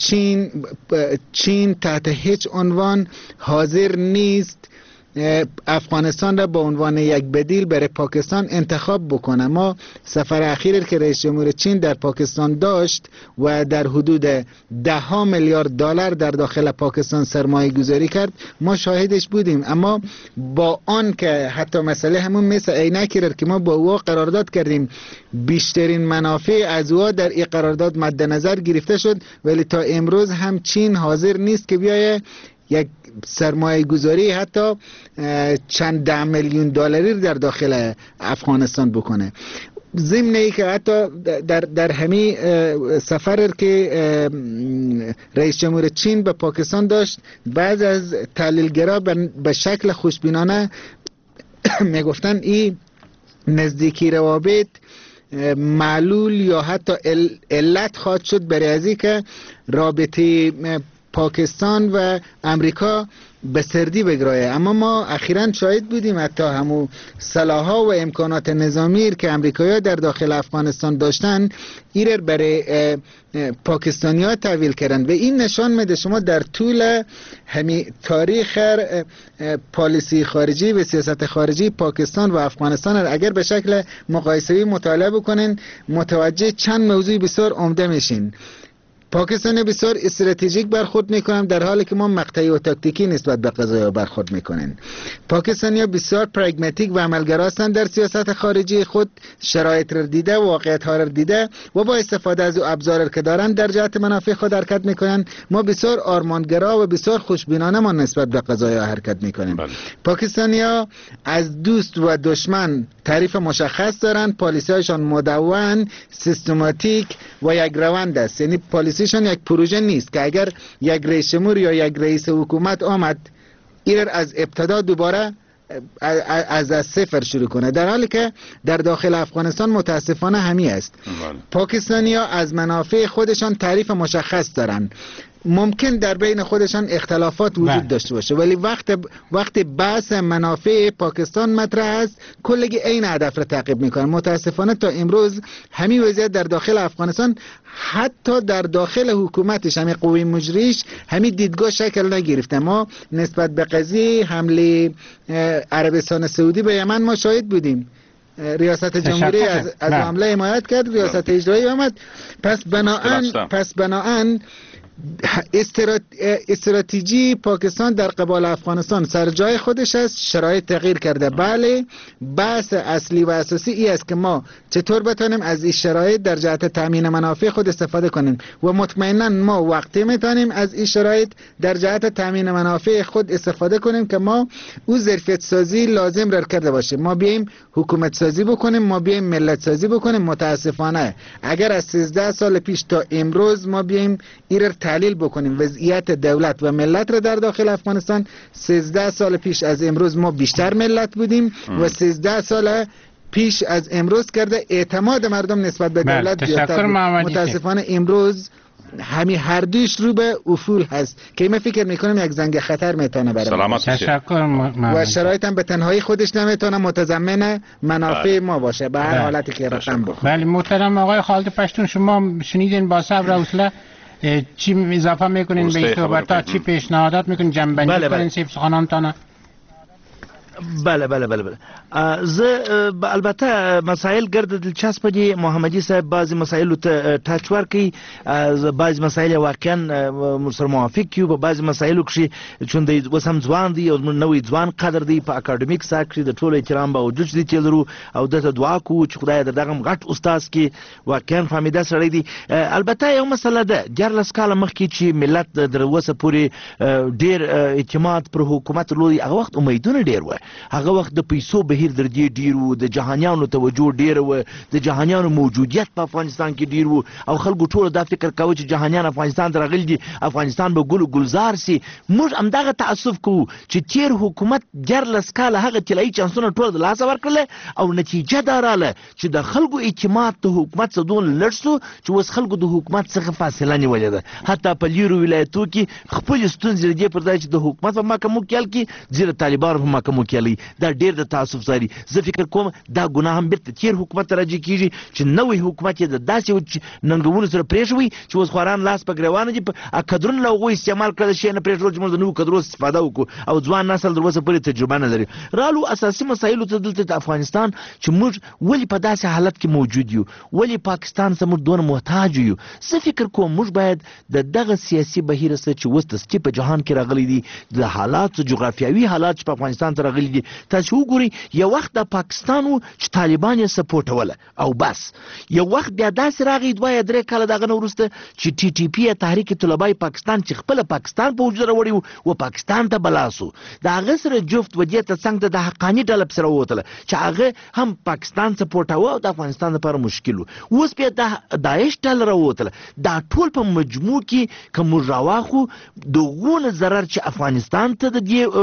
چین تحت هیچ عنوان حاضر نیست افغانستان را به عنوان یک بدیل برای پاکستان انتخاب بکنه. ما سفر اخیری که رئیس جمهور چین در پاکستان داشت و در حدود 10 میلیارد دلار در داخل پاکستان سرمایه گذاری کرد ما شاهدش بودیم. اما با آن که حتی مسئله همون مثل عینکی که ما با او قرارداد کردیم بیشترین منافع از او در این قرارداد مد نظر گرفته شد، ولی تا امروز هم چین حاضر نیست که بیایه یک سرمایه گذاری حتی چند 10 میلیون دلاری در داخل افغانستان بکنه. ضمن ای که حتی در همین سفر که رئیس جمهور چین به پاکستان داشت بعض از تحلیلگرا به شکل خوشبینانه میگفتن این نزدیکی روابط معلول یا حتی علت خواهد شد برای ازی که رابطه پاکستان و امریکا به سردی بگرایه. اما ما اخیراً شاهد بودیم حتی همون سلاح‌ها و امکانات نظامی که امریکایی‌ها در داخل افغانستان داشتن ایرر برای پاکستانی‌ها تحویل کردن و این نشان میده شما در طول همین تاریخ پالیسی خارجی و سیاست خارجی پاکستان و افغانستان اگر به شکل مقایسه‌ای مطالعه بکنین متوجه چند موضوع بسیار عمده میشین. پاکستان بسیار استراتژیک برخورد میکنن در حالی که ما مقطعی و تاکتیکی نسبت به قضایا برخورد میکنن. پاکستانی‌ها بسیار پراگماتیک و عملگرا هستند در سیاست خارجی خود، شرایط را دیده، واقعیت ها را دیده و با استفاده از ابزار که دارن در جهت منافع خود حرکت میکنن. ما بسیار آرمانگرا و بسیار خوشبینانه ما نسبت به قضایا حرکت میکنیم. پاکستانی‌ها از دوست و دشمن تعریف مشخص دارن، پالیسی‌هاشون مدون، سیستماتیک و یک روند است. یعنی پالیسیشون یک پروژه نیست که اگر یک رئیس جمهور یا یک رئیس حکومت آمد ایرر از ابتدا دوباره از صفر شروع کنه، در حالی که در داخل افغانستان متاسفانه همی است. پاکستانی‌ها از منافع خودشان تعریف مشخص دارن، ممکن در بین خودشان اختلافات وجود داشته باشه، ولی وقتی بحث منافع پاکستان مطرح است کلگی این هدف را تعقیب میکنن. متاسفانه تا امروز همین وضعیت در داخل افغانستان، حتی در داخل حکومتش همین قوه مجریش همین دیدگاه شکل نگرفته. ما نسبت به قضیه حمله عربستان سعودی به یمن ما شاهد بودیم، ریاست جمهوری از حمله حمایت کرد، ریاست اجرایی آمد. پس بناهن استراتژی پاکستان در قبال افغانستان سر جای خودش است، شرایط تغییر کرده. بله، بحث اصلی و اساسی ای است که ما چطور بتونیم از این شرایط در جهت تامین منافع خود استفاده کنیم و مطمئنا ما وقتی میتونیم از این شرایط در جهت تامین منافع خود استفاده کنیم که ما او ظرفیت سازی لازم را کرده باشیم. ما بیایم حکومت سازی بکنیم، ما بیایم ملت سازی بکنیم. متاسفانه اگر از 13 سال پیش تا امروز ما بیایم این تحلیل بکنیم وضعیت دولت و ملت را در داخل افغانستان، 13 سال پیش از امروز ما بیشتر ملت بودیم و 13 سال پیش از امروز کرده اعتماد مردم نسبت به دولت زیادتر. متاسفانه امروز همین هر دویش رو به افول هست که ما فکر میکنم یک زنگ خطر میتونه برای تشکر و شرایط هم به تنهایی خودش نمیتونه متضمن منافع ما باشه به هر حالتی که رقم بخوره. بله محترم آقای خالد پشتون، شما شنیدین، با صبر و حوصله چی اضافه میکنین به صحبتات، چی پیشنهادات میکنین، جنبندی کنین سخنانتان؟ بله بله بله بله البته مسائل گرد دلچسپ دي. محمدي صاحب بعضی مسائل ته ټچ ورکي، بعضی مسائل واقعا سره موافق یو، په بعضی مسایلو کې چې د وسم ځوان دي او نوې ځوان قدر دی په اکیډمیک ساک کې د ټولو احترام باوجود دي چې لرو او د دعا کو چې خدای دغه غټ استاد کې واقعا فهمیده سره دي. البته یو مسله ده، جرلس کاله مخکې چې ملت در وسه پورې ډیر اعتماد پر حکومت لري، هغه وخت امیدونه ډیر و، هغه وخت د پیسو بهیر در دې ډیر و، د جهانیانو توجه ډیر و، د جهانیانو موجودیت په افغانستان کې ډیر و او خلکو ټول دا فکر کاوه چې جهانیان افغانستان ته راغلي دي، افغانستان به ګل ګلزار سي. موږ همدغه تعصب کوو چې تیر حکومت جرلس کاله هغه طلایي چانسونه ټول د لاسه ورکړل او نتیجه دا رااله چې د خلکو اعتماد د حکومت څخه دون لږ شو چې اوس خلکو د حکومت څخه فاصله نیولې ده. حتی په لیرو ولایتو کې خپل ستونزې دې پر ځای چې د حکومت په محکمو کې حل کړي، ځینې طالبانو په محکمو کې حلوي. دا ډېر د تعصب ساري. زه فکر کوم دا ګناه هم بیرته تیر حکومت ته راجع کېږي چې نوی حکومت یې د داسې ننګونو سره پرېښوي چې اوس خواران لاس په ګرېوانه دي، کدرونه له هغوی استعمال کړه، د شی نه پرېښودل چې موږ د نوو کدرو استفاده وکړو او ځوان نسل تر اوسه پورې تجربه نه لري. رالو اساسي مسایلو ته دلته د افغانستان چې موږ ولې په داسې حالت کې موجود یو، ولې پاکستان ته موږ دونه محتاج یو. زه فکر کوم موږ باید د دغه سیاسي بهیر سره چې اوس دستي په جهان کې راغلی دي، د حالات جغرافیوي حالات چې په افغانستان ته راغلي دي، تاسو وګورئ یو وخت د پاکستان و چې طالبان یې سپورټوله او بس، یو وخت بیا داسې راغی 2-3 کاله دغه نه وروسته چې ټي ټي پي تحریک طلبای پاکستان چې خپل پاکستان په وجود راوړی و پاکستان ته بلاسو، د هغه سره جفت ودیه ته څنګه د حقاني ډله سره ووتله چې هغه هم پاکستان سپورټاوه او د افغانستان لپاره مشکل و. اوس بیا د داعش ډله راووتله. دا ټول په مجموع کې که موږ راواخو دغونه ضرر چې افغانستان ته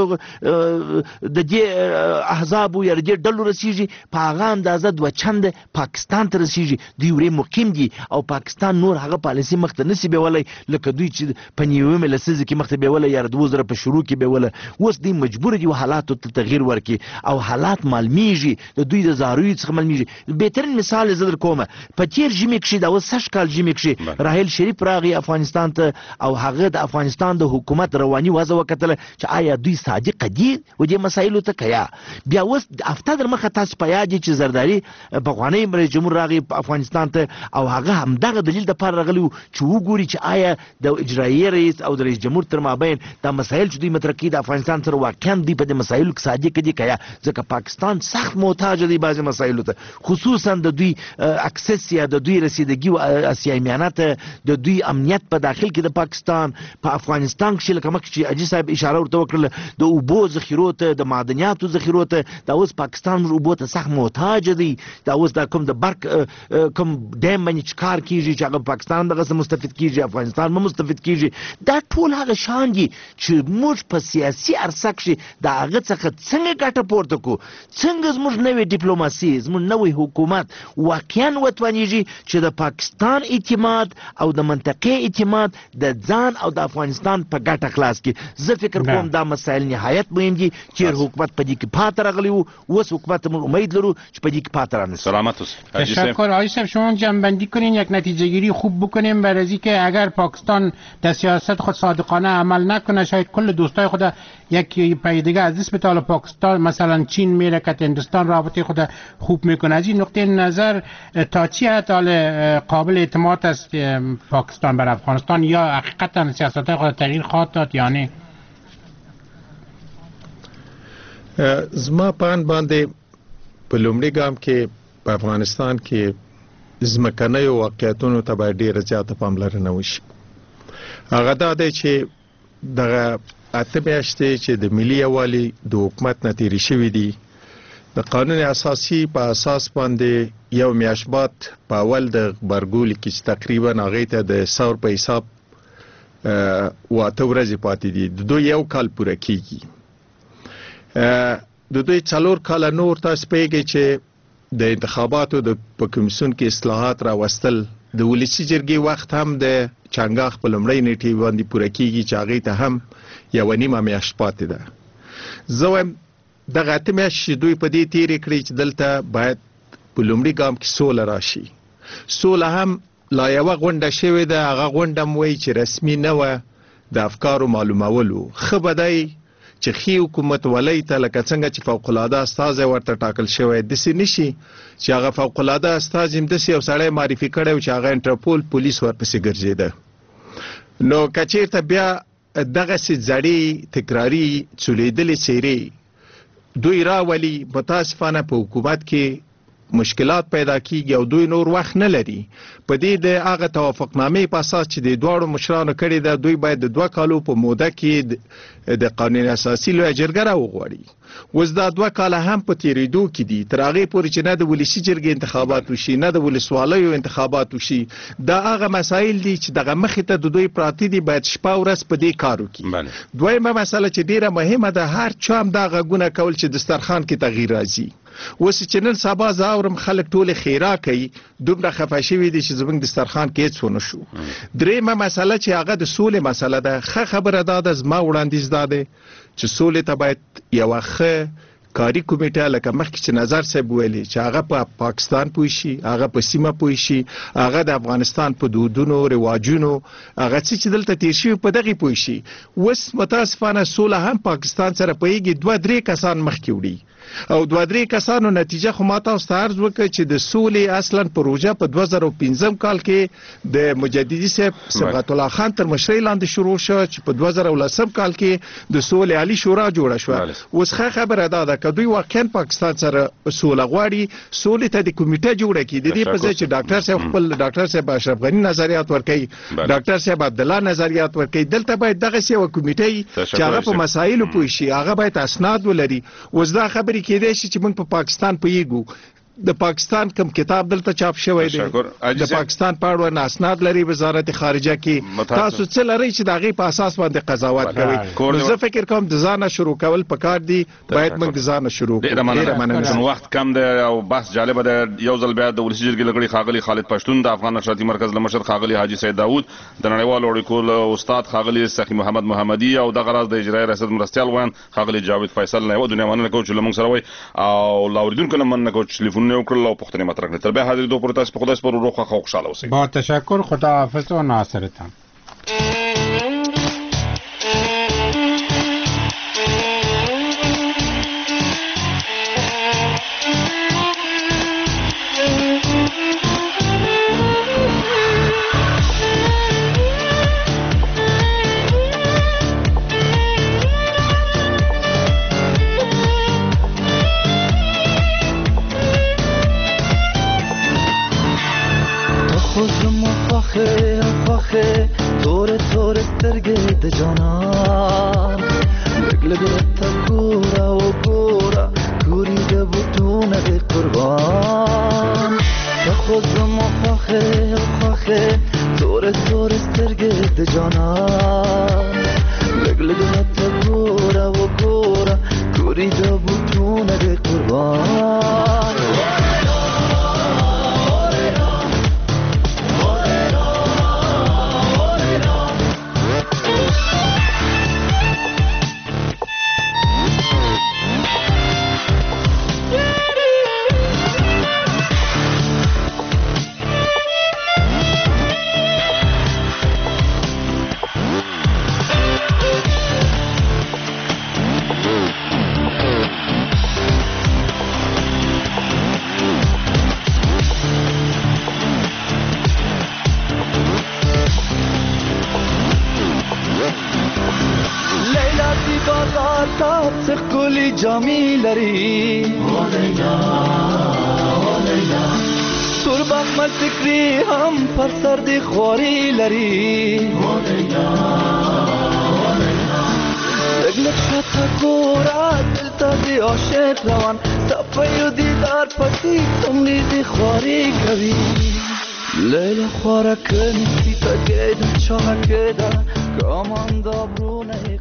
د دې احزابو یا د دې ډلو رسیږي په هغه اندازه 2 چنده پاکستان ته رسیږي. دوی ورې مقیم دي او پاکستان نور هغه پالیسي مخته نسی بیولای لکه دوی چې په نیومه لسیزه کې مخته بیولای یا 2000 په شروع کې بیولای. اوس دوی مجبور دي حالاتو ته تغییر ورکړي او حالات معلومیږي د دوی د زاروی څخه معلومیږي. بهترین مثال زه در کوم، په تیر ژمي کې دا اوس 6 کال ژمي کې راحیل شریف راغی افغانستان ته او هغه د افغانستان د حکومت رواني وضع وکتل چې آیا دوی صادق دي و دې مسایلو ته کیا. بیا اوس هفته در مخه تاسو په یاد چې زرداری په غواني رئیس جمهور راغی افغانستان ته او هغه همدغه دلیل د پر راغلی چې وګوري چې آیا د اجرایي رئیس او د رئیس جمهور تر مابین دا مسایل چې دوی مطرح کړي د افغانستان سره واقعا دی په دې مسایلو کې صادق دي کیا، ځکه پاکستان سخت محتاج دی بعضی مسایلو ته، خصوصا د دوی اکسس یا د دوی رسیدګي او اسیای میانت، د دوی امنیت په داخل کې د پاکستان په افغانستان کې لکه مخکې چې اجي صاحب اشاره ورته وکړه د اوبو ذخیرو ته، د معدنیاتو ذخیرو ته دا اوس پاکستان اوبو ته سخت محتاج دی دا اوس دا کوم د برق کوم ډیم باندې چې کار کیږي چې هغه پاکستان دغه مستفید کیږي افغانستان هم مستفید کیږي دا ټول هغه شان دي چې موږ په سیاسي عرصه کې دا هغه څخه څنګه ګټه پورته کو څنګه زموږ نوې ډیپلوماسي زموږ نوې حکومت واقعا وتوانیږي چې د پاکستان اعتماد او د منطقې اعتماد د ځان او د افغانستان په ګټه خلاص کړي. زه فکر کوم دا مسائل نهایت مهم دي چې حکومت په دې کې پاتې راغلی وو اوس حکومت موږ امید لرو چې په دې کې پاتې رانه. سلامت اوسئ. تشکر آقای صاحب شما جنبندی کنین یک نتیجه گیری خوب بکنیم برای اینکه اگر پاکستان در سیاست خود صادقانه عمل نکنه شاید کل دوستای خود یک پای دیگه از دست بتاله. پاکستان مثلا چین میره که هندوستان رابطه خود خوب میکنه. از این نقطه نظر تا چی حد قابل اعتماد است پاکستان بر افغانستان یا حقیقتا سیاست خود تغییر خواهد داد یا نه؟ زما پان باندې په لومړي ګام کې په افغانستان کې ځمکنیو واقعیتونو ته باید ډېره زیاته پاملرنه وشي. هغه دا دی چې دغه 8 میاشتې چې د ملي یووالي د حکومت نه تېرې شوي دي د قانون اساسي په اساس باندې یو میاشت بعد په اول د غبرګولي کې چې تقریبا هغې ته د ثور په حساب 8 ورځې پاتې دي د دوی یو کال پوره کېږي. د دوی 4 کاله نور تاسو پوهېږئ چې د انتخاباتو د په کمیسیون کې اصلاحات راوستل د ولسي جرګې وخت هم د چنګاښ په لومړۍ نیټې باندې پوره کېږي چې هغې ته هم 1.5 میاشت پاتې ده. زه وایم دغه 8 میاشتې دوی په دې تېرې کړې چې دلته باید په لومړي ګام کې سوله راشي. سوله هم لا یوه غونډه شوې ده هغه غونډه هم وایي چې رسمي نه وه د افکارو معلومولو. ښه به دی چې ښې حکومت ولۍ ته لکه څنګه چې فوق العاده استازی ورته ټاکل شوی داسې نشي چې هغه فوق العاده استازی همداسې یو سړی معرفي کړی و چې هغه انټرپول پولیس ورپسې ګرځېده. نو که چېرته بیا دغسې زړې تکراري څولیدلې څېرې دوی راولي متاسفانه په حکومت کې مشکلات پیدا کیږي او دوی نور وخت نه لري. په دې د هغه توافقنامې په اساس چې د دواړو مشرانو کړې ده دوی باید د 2 کالو په موده کې د قانون اساسي لویه جرګه راوغواړي. اوس دا 2 کاله هم په تېرېدو کې دي تر هغې پورې چې نه د ولسي جرګې انتخابات وشي نه د ولسوالیو انتخابات وشي. دا هغه مسایل دي چې دغه مخې ته د دوی پراته دي باید شپه ورځ په دې کار وکړي. دویمه مسله چې ډېره مهمه ده هر چا هم دا غږونه کول چې دسترخوان کې تغییر راځي. اوس چې نن سبا زه اورم خلک ټولې خیرا کوي دومره خفه شوي دي چې زموږ دسترخوان کې هېڅ ونه شو. درېیمه مسله چې هغه د سولې مسله ده. ښه خبره دا ده زما وړاندیز دا دی چې سولې ته باید یوه ښه کاري کمیټه لکه مخکې چې نظر صاحب ویلي چې هغه په پاکستان پوه شي هغه په سیمه پوه شي هغه د افغانستان په دودونو رواجونو هغه څه چې دلته تېر شوي په دغې پوه شي. اوس متاسفانه سوله هم پاکستان سره پوهېږي 2-3 کسان مخکې وړي او 2-3 کسانو نتیجه خو ما تاسو ته عرض وکړه چې د سولې اصلا پروژه په 2015 کال کې د مجددي صاحب صبغت الله خان تر مشرۍ لاندې شروع شوه چې په 2010 کال کې د سولې عالي شورا جوړه شوه. اوس ښه خبره دا ده که دوی واقعا پاکستان سره سوله غواړي سولې ته د کمیټه جوړه کړي. د دې په ځای چې ډاکټر صاحب خپل ډاکټر صاحب اشرف غني نظریات ورکوي ډاکټر صاحب عبدالله نظریات ورکوي دلته باید دغسې یوه کمیټه چې هغه په مسایلو پوه شي هغه باید اسناد ولري. اوس دا خبرې کېدای شي چې موږ په پاکستان پوهېږو د پاکستان کوم کتاب دلته چاپ شوی دی د پاکستان په اړه اسناد لري وزارت خارجه کې تاسو څه لرئ چې د هغې په اساس باندې قضاوت کوئ. نو زه فکر کوم د ځانه شروع کول پکار دي باید موږ د ځانه شروع کړو. ډېره مننه. وخت کم دی او بحث جالبه دی. یو ځل بیا د ولسي جرګې له غړي ښاغلي خالد پښتون د افغان نشراتي مرکز له مشر ښاغلي حاجي سید داود د نړیوالو اړیکو له استاد ښاغلي سخي محمد محمدي او دغه راز د اجرایي ریاست مرستیال ویان ښاغلي جاوید فیصل نه یوه دنیا مننه کوو چې له موږ سره وئ او له اورېدونکو نه مننه کوو چې ټلیفونونه یې وکړل او پوښتنې مطرح کړې. تر بیا حاضرېدو پورې تاسو په خدای سپارو روغ خوښ او خوشحاله اوسئ. با تشکر خداحافظ و ناصرتان. خودم فخر دور تو د جانان لګلګ ته ګوره وګوره ګوري د بوټونه د قربان جامی لري تربخ ملتکری هم پر سر دی خواری لري دگلک شتا گورا دلتا دی عاشق روان صفی و دیدار پسی تمنی دی خواری کوي لیلا خوارا کنی سی تا گیدن چانا گیدن کامان دابرونه